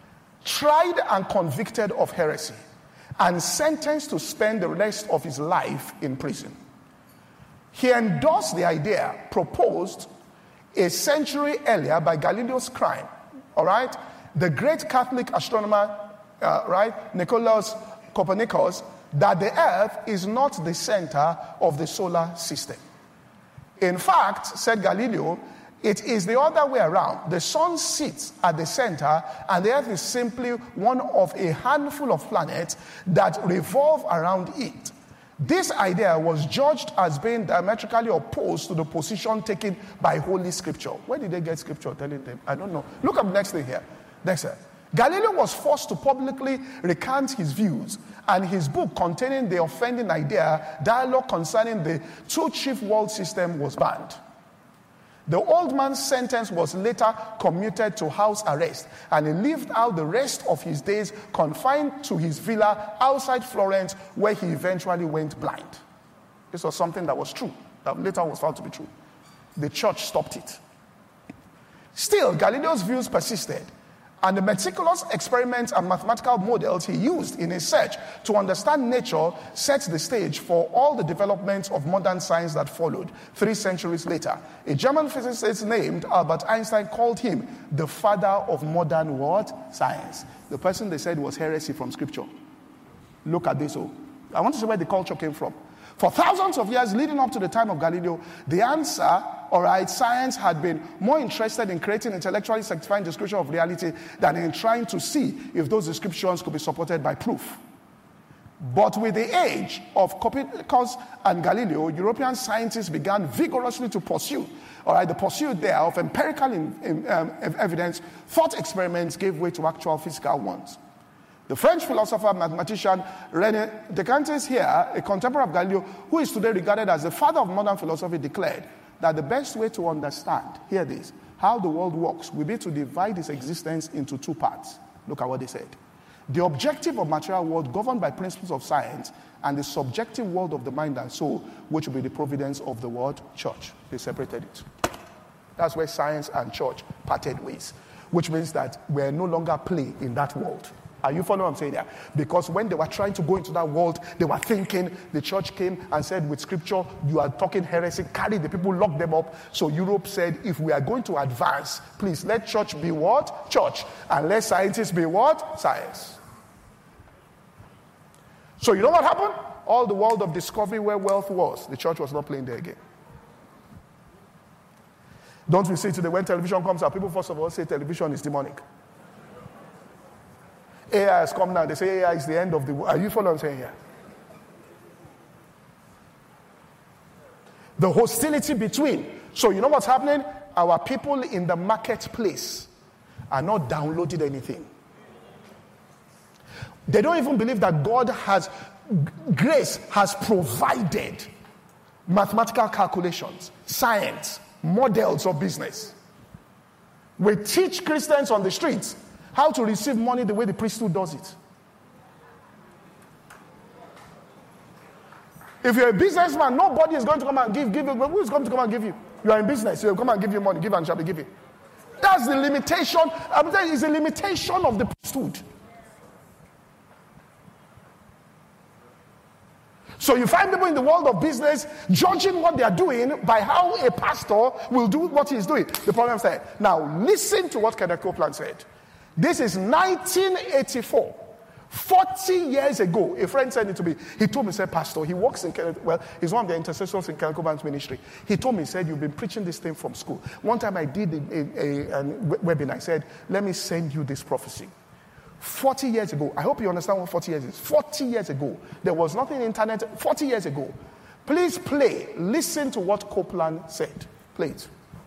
tried and convicted of heresy, and sentenced to spend the rest of his life in prison. He endorsed the idea proposed a century earlier by Galileo's crime, all right? The great Catholic astronomer, uh, right, Nicolaus Copernicus, that the earth is not the center of the solar system. In fact, said Galileo, it is the other way around. The sun sits at the center, and the earth is simply one of a handful of planets that revolve around it. This idea was judged as being diametrically opposed to the position taken by Holy Scripture. Where did they get Scripture telling them? I don't know. Look at the next thing here. Next one. Galileo was forced to publicly recant his views, and his book containing the offending idea, Dialogue Concerning the Two Chief World System, was banned. The old man's sentence was later commuted to house arrest, and he lived out the rest of his days confined to his villa outside Florence, where he eventually went blind. This was something that was true, that later was found to be true. The church stopped it. Still, Galileo's views persisted, and the meticulous experiments and mathematical models he used in his search to understand nature set the stage for all the developments of modern science that followed three centuries later. A German physicist named Albert Einstein called him the father of modern what? Science. The person they said was heresy from Scripture. Look at this. Oh, I want to see where the culture came from. For thousands of years leading up to the time of Galileo, the answer all right, science had been more interested in creating intellectually satisfying description of reality than in trying to see if those descriptions could be supported by proof. But with the age of Copernicus and Galileo, European scientists began vigorously to pursue, all right, the pursuit there of empirical in, in, um, evidence. Thought experiments gave way to actual physical ones. The French philosopher, mathematician René Descartes here, a contemporary of Galileo, who is today regarded as the father of modern philosophy, declared that the best way to understand, hear this, how the world works will be to divide its existence into two parts. Look at what they said. The objective of material world governed by principles of science, and the subjective world of the mind and soul, which will be the providence of the word church. They separated it. That's where science and church parted ways, which means that we're no longer play in that world. Are you following what I'm saying there? Because when they were trying to go into that world, they were thinking, the church came and said, with scripture, you are talking heresy, carry the people, lock them up. So Europe said, if we are going to advance, please let church be what? Church. And let scientists be what? Science. So you know what happened? All the world of discovery where wealth was, the church was not playing there again. Don't we see today when television comes out, people first of all say television is demonic. A I has come now. They say A I is the end of the world. Are you following what I'm saying here? The hostility between. So you know what's happening? Our people in the marketplace are not downloading anything. They don't even believe that God has, grace has provided mathematical calculations, science, models of business. We teach Christians on the streets how to receive money the way the priesthood does it. If you're a businessman, nobody is going to come and give, give you. Who is going to come and give you? You are in business, so you come and give you money, give and shall be given. That's the limitation. I'm telling you, it's a limitation of the priesthood. So you find people in the world of business judging what they are doing by how a pastor will do what he's doing. The problem is that. Now, listen to what Kenneth Copeland said. This is nineteen eighty-four. forty years ago, a friend said it to me. He told me, said, Pastor, he works in Kenneth, well, he's one of the intercessors in Kenneth Copeland's ministry. He told me, he said, you've been preaching this thing from school. One time I did a, a, a webinar. I said, let me send you this prophecy. forty years ago, I hope you understand what forty years is. forty years ago, there was nothing on the internet. forty years ago. Please play. Listen to what Copeland said. Play it.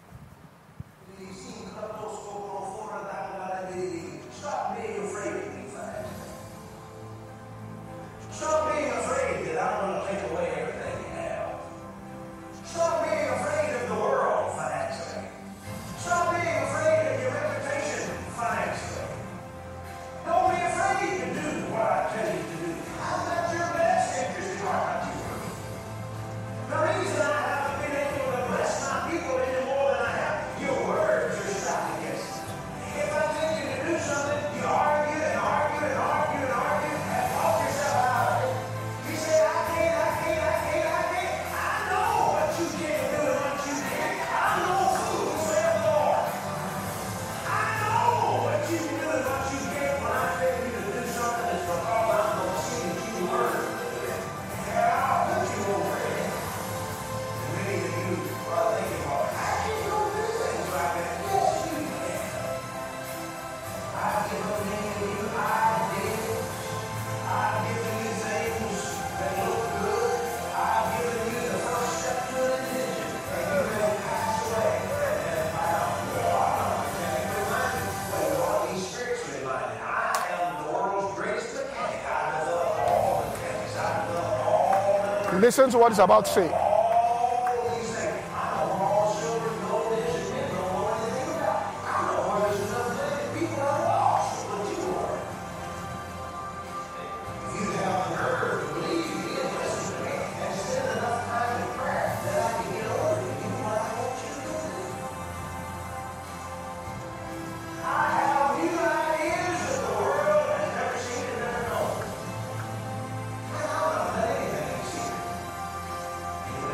Stop being afraid that I'm going to take away everything you have. Stop being afraid of the world financially. Stop being afraid of your reputation financially. Don't be afraid to do what I tell you to do. I've got your best interest in heart, you work. The reason I haven't been able to bless my people any more than I have, your words are stopped against me. If I tell you to do something, you argue and argue and argue and argue and talk yourself out of it. You say, I can't, I can't, I can't, I can't. I know what you can't do and what you can't. I know who said the Lord. I know what you can do and what you can't when I tell you to do something that's because I'm going to see that you were. And I'll put you over it. And many of you are thinking, well, how can you go do things like that? Yes, you can. I've given many of you ideas. I've given you things that look good. I've given you the first step to an intention. And you will pass away. And I don't know. I'm not mechanical minded. But you ought to be spiritually minded. I am the world's greatest mechanic. I love all the mechanics. I love all the Listen to what he's about to say. all these things. I know where all silver and gold is and men don't know anything about. I know where there's enough money that people are lost. But you are. If you have the nerve to believe me and listen to me and spend enough time in prayer that I can get over to you what I want you to do. I have new ideas that the world has never seen and never known. And I'm not letting anything see it.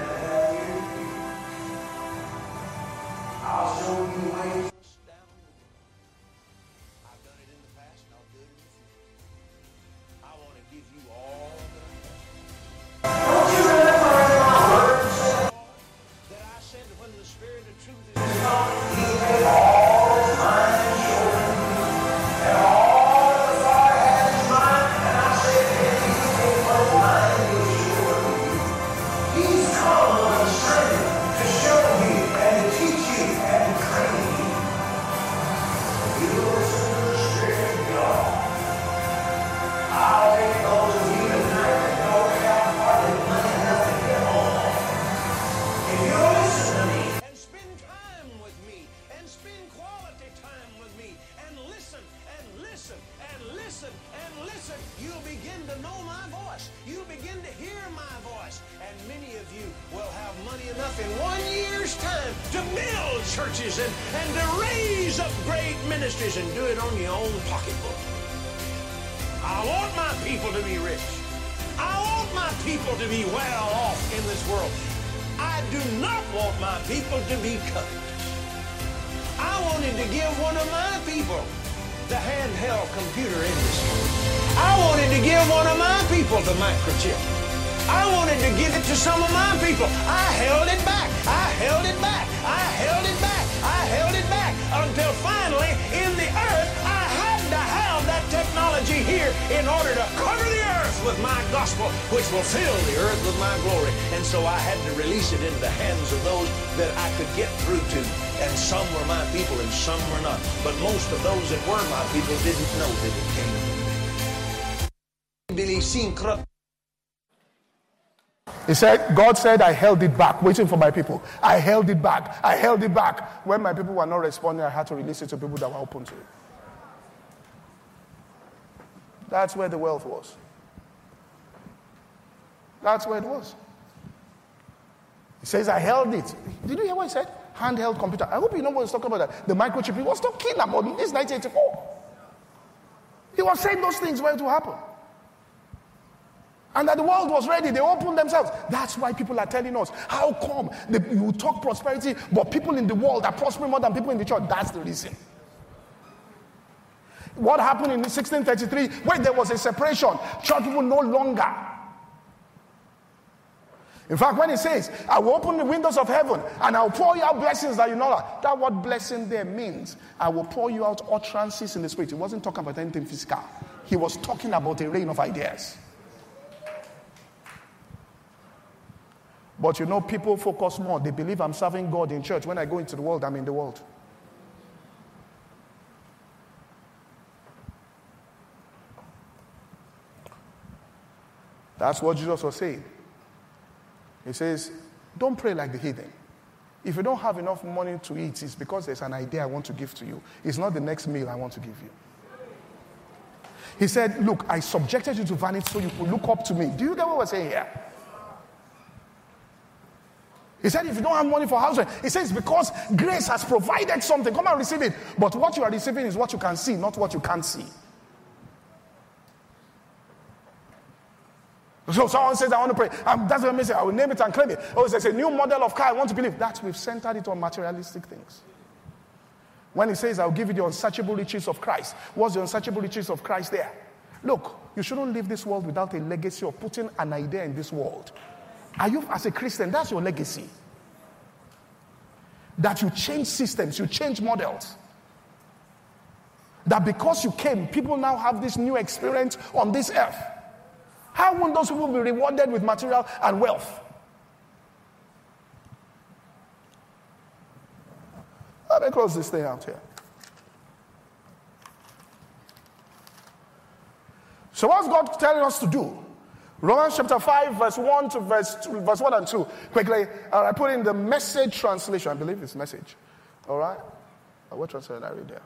spend quality time with me and listen and listen and listen and listen, you'll begin to know my voice. You'll begin to hear my voice. And many of you will have money enough in one year's time to build churches and, and to raise up great ministries and do it on your own pocketbook. I want my people to be rich. I want my people to be well off in this world. I do not want my people to be covetous. I wanted to give one of my people the handheld computer industry. I wanted to give one of my people the microchip. I wanted to give it to some of my people. I held it back. I held it back. I held it back. I held it back until finally in the earth I had to have that technology here in order to cover the earth with my gospel, which will fill the earth with my glory. And so I had to release it into the hands of those that I could get through to. And some were my people and some were not. But most of those that were my people didn't know that it came from me. He said, God said, I held it back, waiting for my people. I held it back. I held it back. When my people were not responding, I had to release it to people that were open to it. That's where the wealth was. That's where it was. He says, I held it. Did you hear what he said? Handheld computer. I hope you know what he's talking about. That. The microchip. He was talking about this nineteen eighty-four. He was saying those things were to happen. And that the world was ready. They opened themselves. That's why people are telling us, how come they, you talk prosperity, but people in the world are prospering more than people in the church? That's the reason. What happened in sixteen thirty-three, when there was a separation, church people no longer. In fact, when it says, I will open the windows of heaven and I will pour you out blessings that you know that, that what blessing there means. I will pour you out utterances in the spirit. He wasn't talking about anything physical. He was talking about a reign of ideas. But you know, people focus more. They believe I'm serving God in church. When I go into the world, I'm in the world. That's what Jesus was saying. He says, don't pray like the heathen. If you don't have enough money to eat, it's because there's an idea I want to give to you. It's not the next meal I want to give you. He said, look, I subjected you to vanity so you could look up to me. Do you get what we're saying here? He said, if you don't have money for house rent, he says, because grace has provided something, come and receive it. But what you are receiving is what you can see, not what you can't see. So someone says, I want to pray. Um, that's what I say. I will name it and claim it. Oh, there's a new model of car I want to believe. That's, we've centered it on materialistic things. When he says, I'll give you the unsearchable riches of Christ. What's the unsearchable riches of Christ there? Look, you shouldn't leave this world without a legacy of putting an idea in this world. Are you, as a Christian, that's your legacy. That you change systems, you change models. That because you came, people now have this new experience on this earth. How won't those people be rewarded with material and wealth? Let me close this thing out here. So what's God telling us to do? Romans chapter five, verse one to verse two, verse one and two. Quickly, uh, I put in the Message translation. I believe it's Message. All right? Uh, what translation I read there?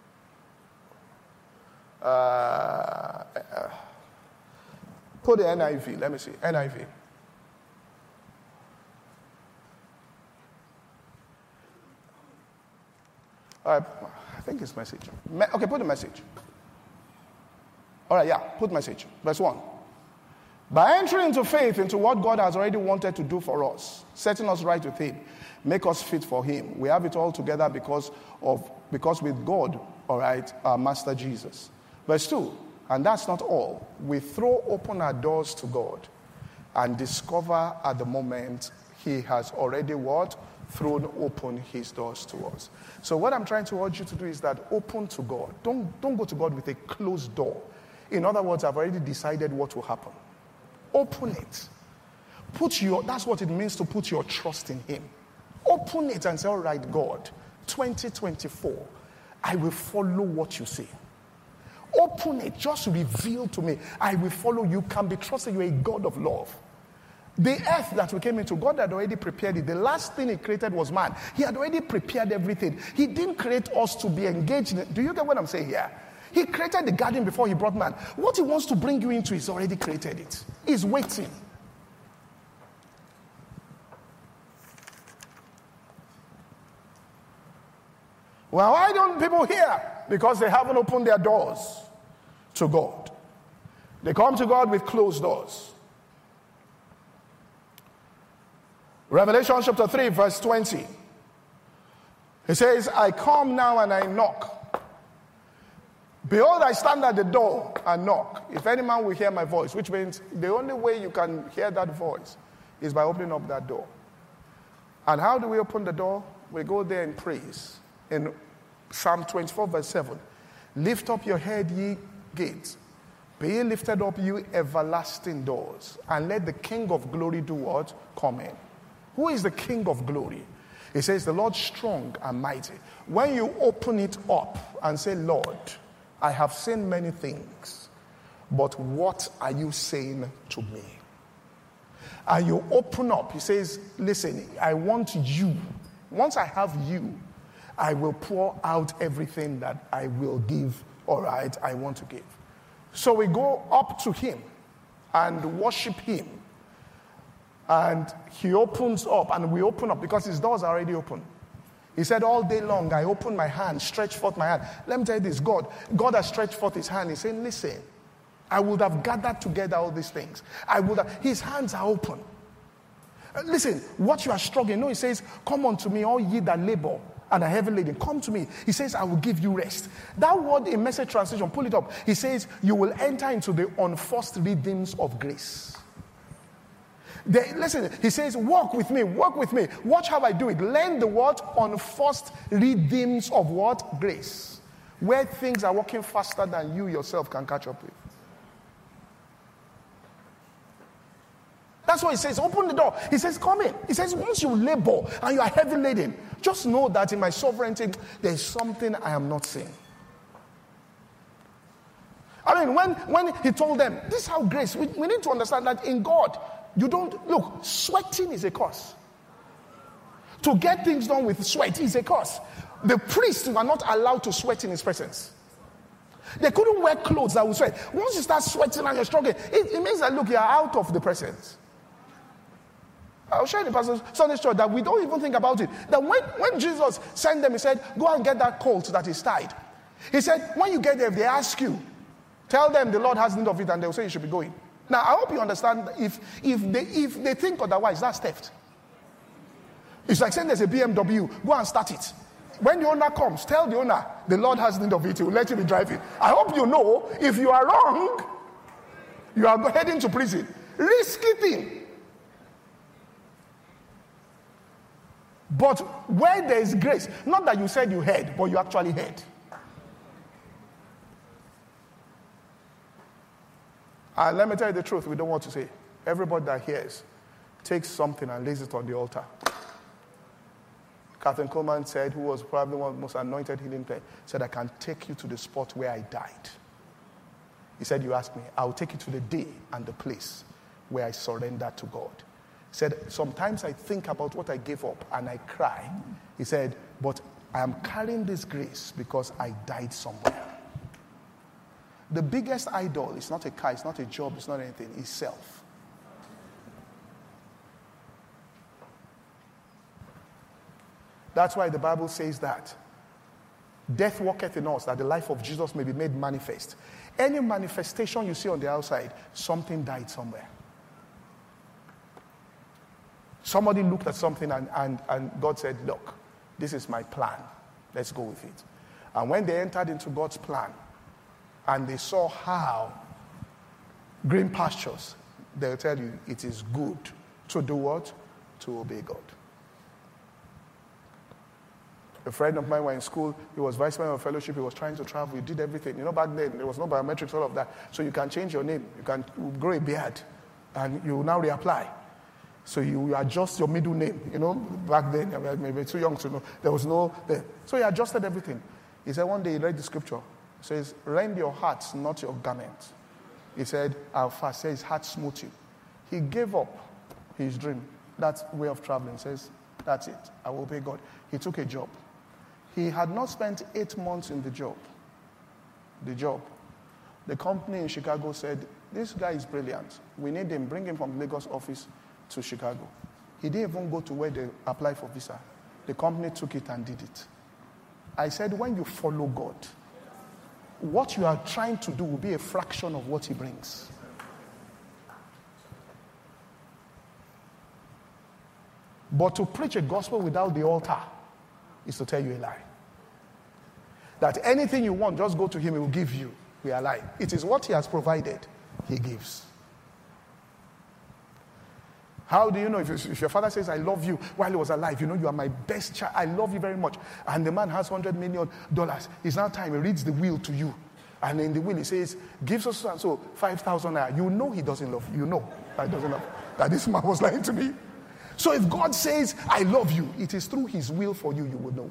Uh, uh, put the N I V. Let me see. N I V. All right. I think it's Message. Me- okay, put the Message. All right, yeah. Put Message. Verse one. By entering into faith into what God has already wanted to do for us, setting us right with Him, make us fit for Him. We have it all together because of because with God, all right, our Master Jesus. Verse two, and that's not all. We throw open our doors to God and discover at the moment He has already what? Thrown open His doors to us. So what I'm trying to urge you to do is that open to God. Don't, don't go to God with a closed door. In other words, I've already decided what will happen. Open it. Put your, that's what it means to put your trust in Him. Open it and say, all right, God, twenty twenty-four, I will follow what you say. Open it, just reveal to me. I will follow you. Can be trusted. You're a God of love. The earth that we came into, God had already prepared it. The last thing he created was man. He had already prepared everything. He didn't create us to be engaged in it. Do you get what I'm saying here? He created the garden before he brought man. What he wants to bring you into, he's already created it. He's waiting. Well, why don't people hear? Because they haven't opened their doors to God. They come to God with closed doors. Revelation chapter three, verse twenty. It says, I come now and I knock. Behold, I stand at the door and knock. If any man will hear my voice, which means the only way you can hear that voice is by opening up that door. And how do we open the door? We go there in praise. In Psalm twenty-four, verse seven. Lift up your head, ye gates. Be ye lifted up, you everlasting doors. And let the King of glory do what? Come in. Who is the King of glory? It says, the Lord strong and mighty. When you open it up and say, Lord, I have seen many things, but what are you saying to me? And you open up, he says, listen, I want you. Once I have you, I will pour out everything that I will give, all right, I want to give. So we go up to him and worship him. And he opens up, and we open up because his doors are already open. He said, all day long, I open my hand, stretch forth my hand. Let me tell you this, God, God has stretched forth his hand. He's saying, listen, I would have gathered together all these things. I would have, his hands are open. Listen, what you are struggling, no, he says, come unto me, all ye that labor and are heavy laden, come to me. He says, I will give you rest. That word in Message translation, pull it up. He says, you will enter into the unforced rhythms of grace. They, listen, he says, walk with me, walk with me. Watch how I do it. Learn the what? Unforced rhythms of what? Grace. Where things are working faster than you yourself can catch up with. That's what he says. Open the door. He says, come in. He says, once you labor and you are heavy laden, just know that in my sovereignty, there is something I am not seeing. I mean, when, when he told them, this is how grace, we, we need to understand that in God, you don't, look, sweating is a curse. To get things done with sweat is a curse. The priests were not allowed to sweat in his presence. They couldn't wear clothes that would sweat. Once you start sweating and you're struggling, it, it means that, look, you're out of the presence. I'll share the pastor's Sunday church that we don't even think about it. That when, when Jesus sent them, he said, go and get that colt that is tied. He said, when you get there, if they ask you, tell them the Lord has need of it and they'll say you should be going. Now, I hope you understand, if, if, they, if they think otherwise, that's theft. It's like saying there's a B M W, go and start it. When the owner comes, tell the owner, the Lord has need of it, he will let you be driving. I hope you know, if you are wrong, you are heading to prison. Risky thing. But where there is grace, not that you said you heard, but you actually heard. And let me tell you the truth, we don't want to say. Everybody that hears takes something and lays it on the altar. Catherine Coleman said, who was probably one of the most anointed healing people, said, I can take you to the spot where I died. He said, you ask me, I'll take you to the day and the place where I surrendered to God. He said, sometimes I think about what I gave up and I cry. He said, but I am carrying this grace because I died somewhere. The biggest idol is not a car, it's not a job, it's not anything, it's self. That's why the Bible says that death worketh in us, that the life of Jesus may be made manifest. Any manifestation you see on the outside, something died somewhere. Somebody looked at something and, and, and God said, look, this is my plan. Let's go with it. And when they entered into God's plan and they saw how green pastures, they'll tell you it is good to do what? To obey God. A friend of mine was in school, he was vice president of fellowship, he was trying to travel, he did everything. You know, back then, there was no biometrics, all of that. So you can change your name, you can grow a beard, and you now reapply. So you adjust your middle name. You know, back then, maybe too young to know. There was no, there. So he adjusted everything. He said one day he read the scripture. It says, rend your hearts, not your garments. He said, our fast says, heart smote you. He gave up his dream, that way of traveling, says, that's it, I will obey God. He took a job. He had not spent eight months in the job. The job. The company in Chicago said, this guy is brilliant. We need him. Bring him from Lagos office to Chicago. He didn't even go to where they apply for visa. The company took it and did it. I said, when you follow God, what you are trying to do will be a fraction of what he brings. But to preach a gospel without the altar is to tell you a lie. That anything you want, just go to him, he will give you. We are lying. It is what he has provided, he gives. How do you know? If, if your father says, I love you while he was alive, you know you are my best child, I love you very much. And the man has one hundred million dollars. It's now time, he reads the will to you. And in the will he says, give us so and so five thousand naira. You know he doesn't love you. You know that he doesn't love you. That this man was lying to me. So if God says, I love you, it is through his will for you, you will know.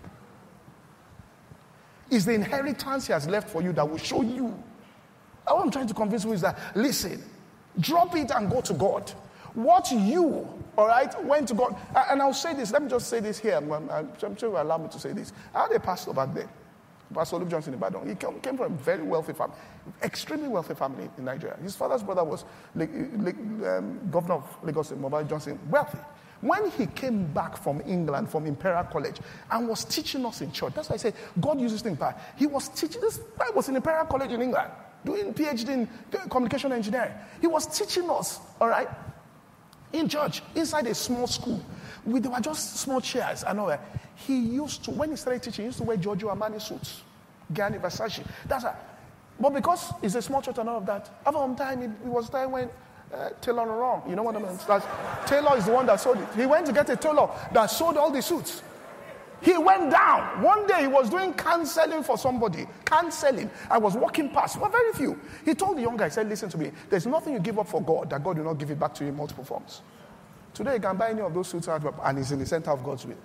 It's the inheritance he has left for you that will show you. What I'm trying to convince you is that, listen, drop it and go to God. What you, all right, went to God. And I'll say this, let me just say this here. I'm, I'm, I'm sure you allow me to say this. I had a pastor back then, Pastor Luke Johnson in Ibadan. He came, came from a very wealthy family, extremely wealthy family in Nigeria. His father's brother was um, governor of Lagos, Mobile Johnson, wealthy. When he came back from England, from Imperial College, and was teaching us in church, that's why I say God uses things back. He was teaching, this guy was in Imperial College in England, doing PhD in communication engineering. He was teaching us, all right, in church, inside a small school. We, there were just small chairs and all that. He used to, when he started teaching, he used to wear Giorgio Armani suits, Gianni Versace. That's a, but because it's a small church and all of that, after some time, it, it was time when uh, Taylor Laurent, you know what I mean? That's, Taylor is the one that sold it. He went to get a tailor that sold all the suits. He went down. One day he was doing counseling for somebody. Counseling. I was walking past. Well, very few. He told the young guy, he said, listen to me. There's nothing you give up for God that God will not give it back to you in multiple forms. Today you can buy any of those suits out and it's in the center of God's will.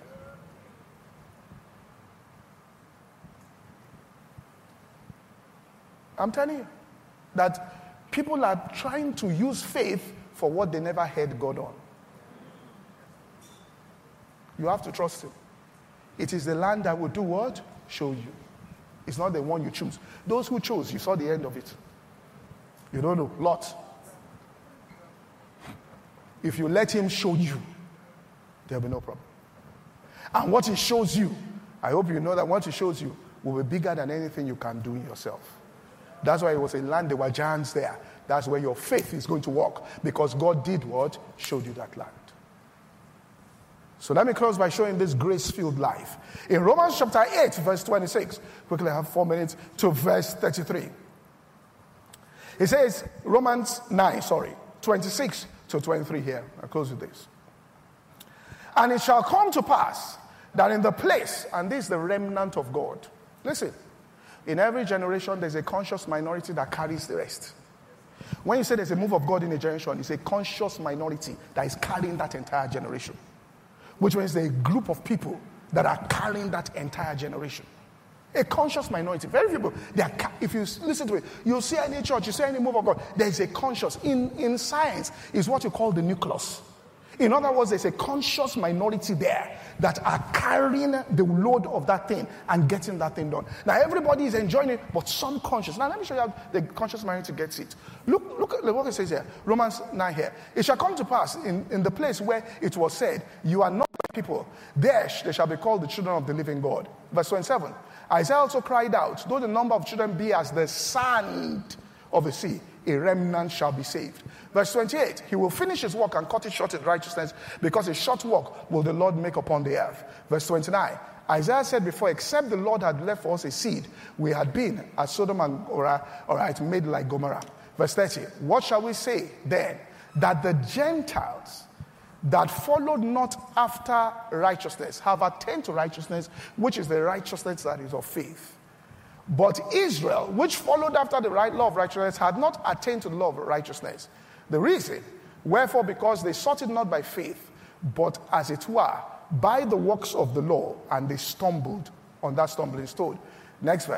I'm telling you that people are trying to use faith for what they never heard God on. You have to trust him. It is the land that will do what? Show you. It's not the one you choose. Those who chose, you saw the end of it. You don't know. Lot. If you let him show you, there'll be no problem. And what he shows you, I hope you know that what he shows you will be bigger than anything you can do yourself. That's why it was a land, there were giants there. That's where your faith is going to walk. Because God did what? Showed you that land. So let me close by showing this grace-filled life. In Romans chapter eight, verse twenty-six, quickly I have four minutes, to verse thirty-three. It says, Romans nine, sorry, twenty-six to twenty-three here. I'll close with this. And it shall come to pass that in the place, and this is the remnant of God. Listen, in every generation there's a conscious minority that carries the rest. When you say there's a move of God in a generation, it's a conscious minority that is carrying that entire generation. Which means there's a group of people that are carrying that entire generation. A conscious minority. Very few people. They are, if you listen to it, you'll see any church, you see any move of God, there's a conscious. In, in science, is what you call the nucleus. In other words, there's a conscious minority there that are carrying the load of that thing and getting that thing done. Now, everybody is enjoying it, but some conscious. Now, let me show you how the conscious minority gets it. Look, look at what it says here. Romans nine here. It shall come to pass in, in the place where it was said, you are not my people. There they shall be called the children of the living God. Verse twenty-seven. Isaiah also cried out, though the number of children be as the sand of the sea, a remnant shall be saved. Verse twenty-eight, he will finish his work and cut it short in righteousness, because a short work will the Lord make upon the earth. Verse twenty-nine, Isaiah said before, except the Lord had left for us a seed, we had been as Sodom and Gomorrah, all right, made like Gomorrah. Verse thirty, what shall we say then? That the Gentiles that followed not after righteousness have attained to righteousness, which is the righteousness that is of faith. But Israel, which followed after the right law of righteousness, had not attained to the law of righteousness. The reason, wherefore, because they sought it not by faith, but as it were, by the works of the law, and they stumbled on that stumbling stone. Next verse.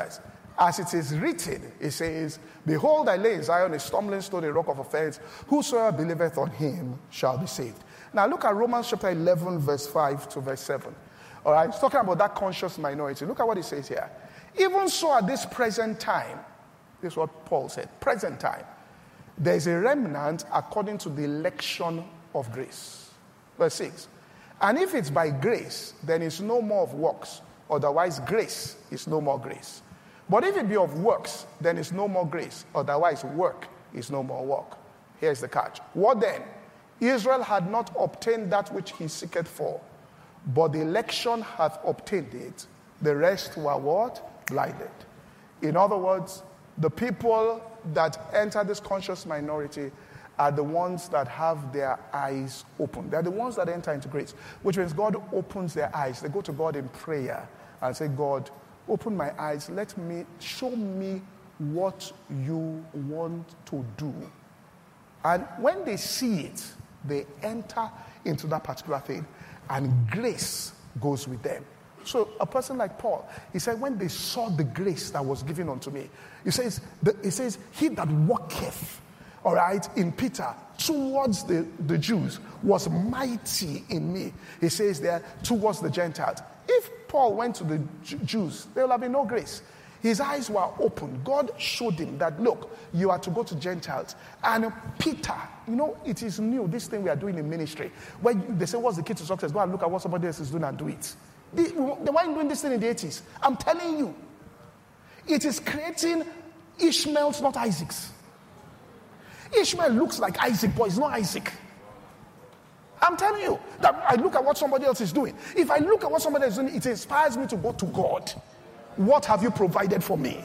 As it is written, it says, behold, I lay in Zion a stumbling stone, a rock of offense. Whosoever believeth on him shall be saved. Now look at Romans chapter eleven, verse five to verse seven. All right, it's talking about that conscious minority. Look at what it says here. Even so at this present time, this is what Paul said, present time, there is a remnant according to the election of grace. Verse six. And if it's by grace, then it's no more of works. Otherwise, grace is no more grace. But if it be of works, then it's no more grace. Otherwise, work is no more work. Here's the catch. What then? Israel had not obtained that which he seeketh for, but the election hath obtained it. The rest were what? Blinded. In other words, the people that enter this conscious minority are the ones that have their eyes open. They're the ones that enter into grace, which means God opens their eyes. They go to God in prayer and say, God, open my eyes. Let me, show me what you want to do. And when they see it, they enter into that particular thing, and grace goes with them. So a person like Paul, he said, when they saw the grace that was given unto me, he says, the, he says, he that walketh, all right, in Peter, towards the, the Jews, was mighty in me. He says there, towards the Gentiles. If Paul went to the Jews, there will have been no grace. His eyes were open. God showed him that, look, you are to go to Gentiles. And Peter, you know, it is new, this thing we are doing in ministry. When they say, what's the key to success? Go and look at what somebody else is doing and do it. They, they weren't doing this thing in the eighties. I'm telling you, it is creating Ishmaels, not Isaacs. Ishmael looks like Isaac, but it's not Isaac. I'm telling you, that I look at what somebody else is doing. If I look at what somebody else is doing, it inspires me to go to God. What have you provided for me?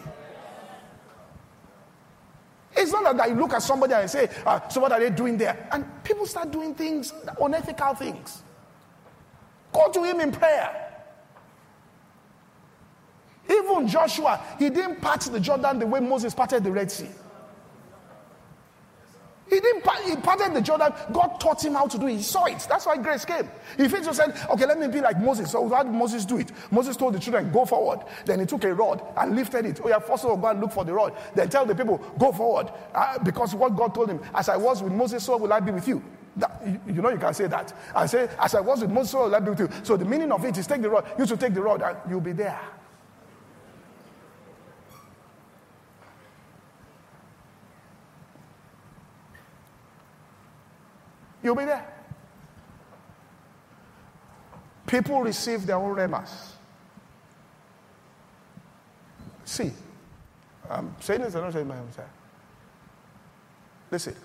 It's not that I look at somebody and say, uh, so what are they doing there? And people start doing things, unethical things. Go to him in prayer. Even Joshua, he didn't part the Jordan the way Moses parted the Red Sea. He didn't part, he parted the Jordan. God taught him how to do it. He saw it. That's why grace came. If he just said, okay, let me be like Moses. So how did Moses do it? Moses told the children, go forward. Then he took a rod and lifted it. Oh yeah, first of all, go and look for the rod. Then tell the people, go forward. Uh, because what God told him, as I was with Moses, so will I be with you. That, you, you know you can say that. And say, as I was with Moses, so will I be with you. So the meaning of it is take the rod. You should take the rod and you'll be there. You'll be there. People receive their own remas. See, I'm saying this, I'm not saying my own side. Listen.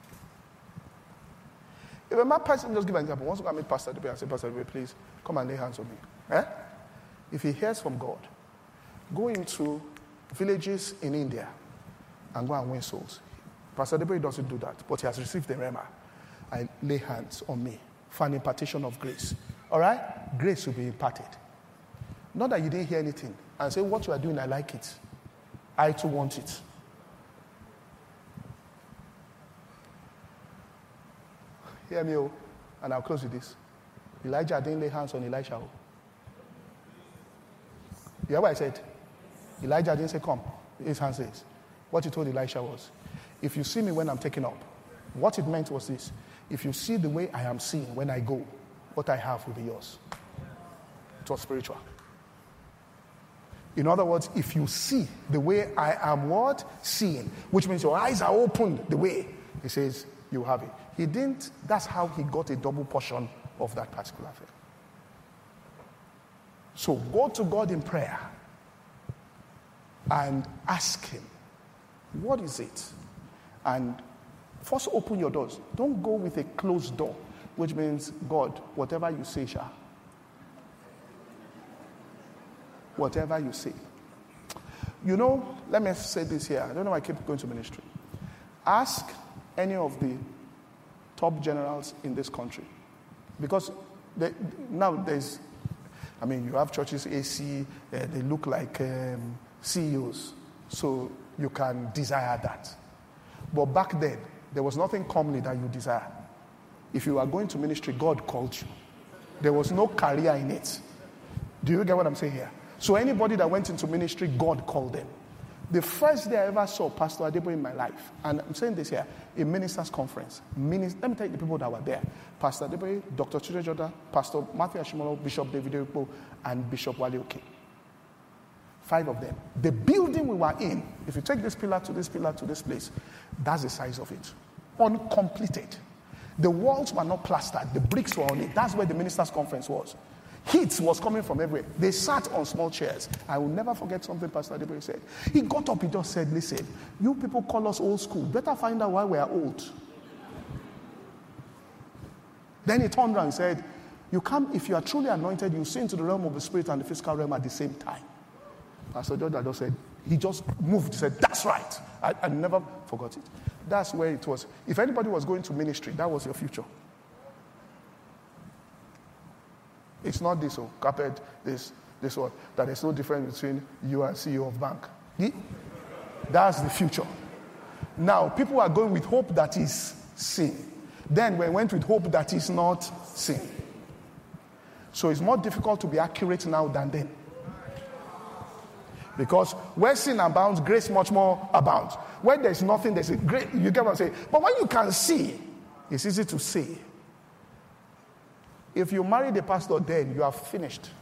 If a mad person, just give an example, wants to come meet Pastor Dube and say, Pastor Dube, please come and lay hands on me. Eh? If he hears from God, go into villages in India and go and win souls. Pastor Dube doesn't do that, but he has received the rema. I lay hands on me for an impartation of grace. All right? Grace will be imparted. Not that you didn't hear anything and say, what you are doing, I like it. I too want it. Hear me, oh, and I'll close with this. Elijah didn't lay hands on Elisha. Oh. You hear what I said? Elijah didn't say, come. His hand says. What he told Elisha was, if you see me when I'm taken up, what it meant was this. If you see the way I am seeing when I go, what I have will be yours. It was spiritual. In other words, if you see the way I am what? Seeing, which means your eyes are opened the way, he says, you have it. He didn't, that's how he got a double portion of that particular thing. So go to God in prayer and ask him, what is it? And first open your doors. Don't go with a closed door, which means, God, whatever you say, shall. Whatever you say. You know, let me say this here. I don't know why I keep going to ministry. Ask any of the top generals in this country. Because they, now there's, I mean, you have churches, A C, uh, they look like um, C E Os. So you can desire that. But back then, there was nothing comely that you desire. If you are going to ministry, God called you. There was no career in it. Do you get what I'm saying here? So anybody that went into ministry, God called them. The first day I ever saw Pastor Adeboye in my life, and I'm saying this here, a ministers' conference. Minis- Let me tell you the people that were there. Pastor Adeboye, Doctor Chirejoda, Pastor Matthew Ashimolo, Bishop David Oyedepo, and Bishop Wale Oke. Five of them. The building we were in, if you take this pillar to this pillar to this place, that's the size of it. Uncompleted. The walls were not plastered. The bricks were on it. That's where the ministers' conference was. Heat was coming from everywhere. They sat on small chairs. I will never forget something Pastor Adeboye said. He got up, he just said, listen, you people call us old school. Better find out why we are old. Then he turned around and said, you come, if you are truly anointed, you see into the realm of the spirit and the physical realm at the same time. Pastor George just said, he just moved. He said, that's right. I, I never forgot it. That's where it was. If anybody was going to ministry, that was your future. It's not this, oh, carpet, this, this one, that there's no difference between you and C E O of bank. That's the future. Now, people are going with hope that is sin. Then we went with hope that is not sin. So it's more difficult to be accurate now than then. Because where sin abounds, grace much more abounds. Where there's nothing, there's a great, you get what I'm saying? But when you can see, it's easy to say. If you marry the pastor, then you are finished.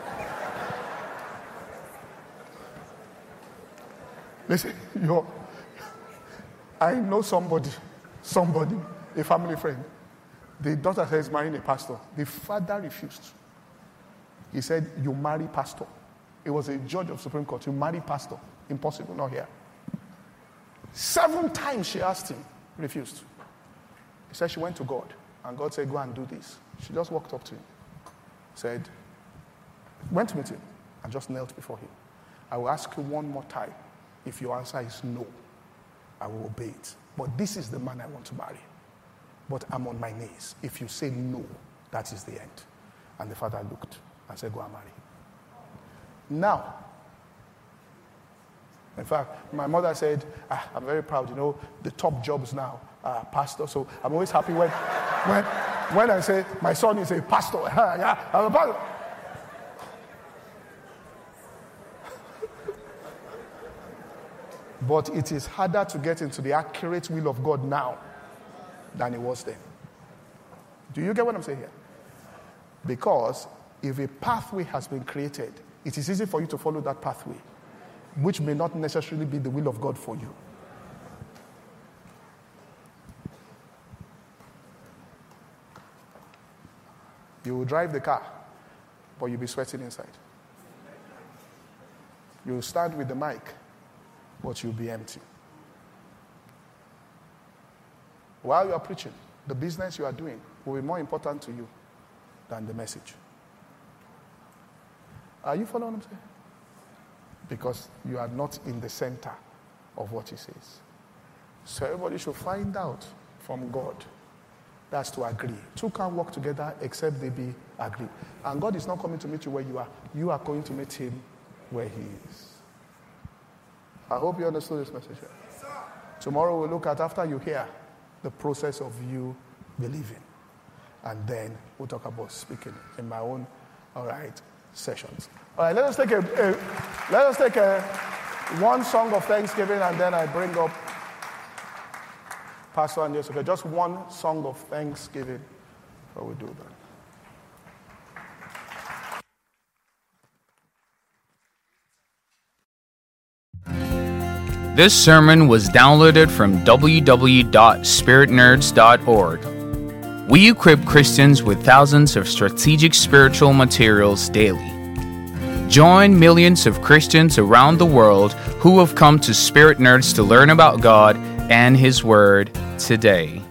Listen, you're, I know somebody, somebody, a family friend. The daughter says marrying a pastor. The father refused. He said, you marry pastor. It was a judge of Supreme Court. You marry pastor. Impossible, not here. Seven times she asked him, refused. He said she went to God. And God said, go and do this. She just walked up to him. Said, went to meet him and just knelt before him. I will ask you one more time. If your answer is no, I will obey it. But this is the man I want to marry. But I'm on my knees. If you say no, that is the end. And the father looked and said, go and marry. Now, in fact, my mother said, ah, I'm very proud, you know, the top jobs now are pastor. So I'm always happy when, when, when I say my son is a pastor. Yeah, I'm a pastor. But it is harder to get into the accurate will of God now than it was then. Do you get what I'm saying here? Because if a pathway has been created, it is easy for you to follow that pathway, which may not necessarily be the will of God for you. You will drive the car, but you'll be sweating inside. You will stand with the mic, but you'll be empty. While you are preaching, the business you are doing will be more important to you than the message. Are you following what I'm saying? Because you are not in the center of what he says. So everybody should find out from God. That's to agree. Two can't work together except they be agreed. And God is not coming to meet you where you are. You are going to meet him where he is. I hope you understood this message. Tomorrow we'll look at, after you hear, the process of you believing. And then we'll talk about speaking in my own, all right, sessions. All right, let us take a, a let us take a one song of thanksgiving, and then I bring up Pastor Andres. Okay, just one song of thanksgiving before we do that. This sermon was downloaded from w w w dot spirit nerds dot org. We equip Christians with thousands of strategic spiritual materials daily. Join millions of Christians around the world who have come to Spirit Nerds to learn about God and His Word today.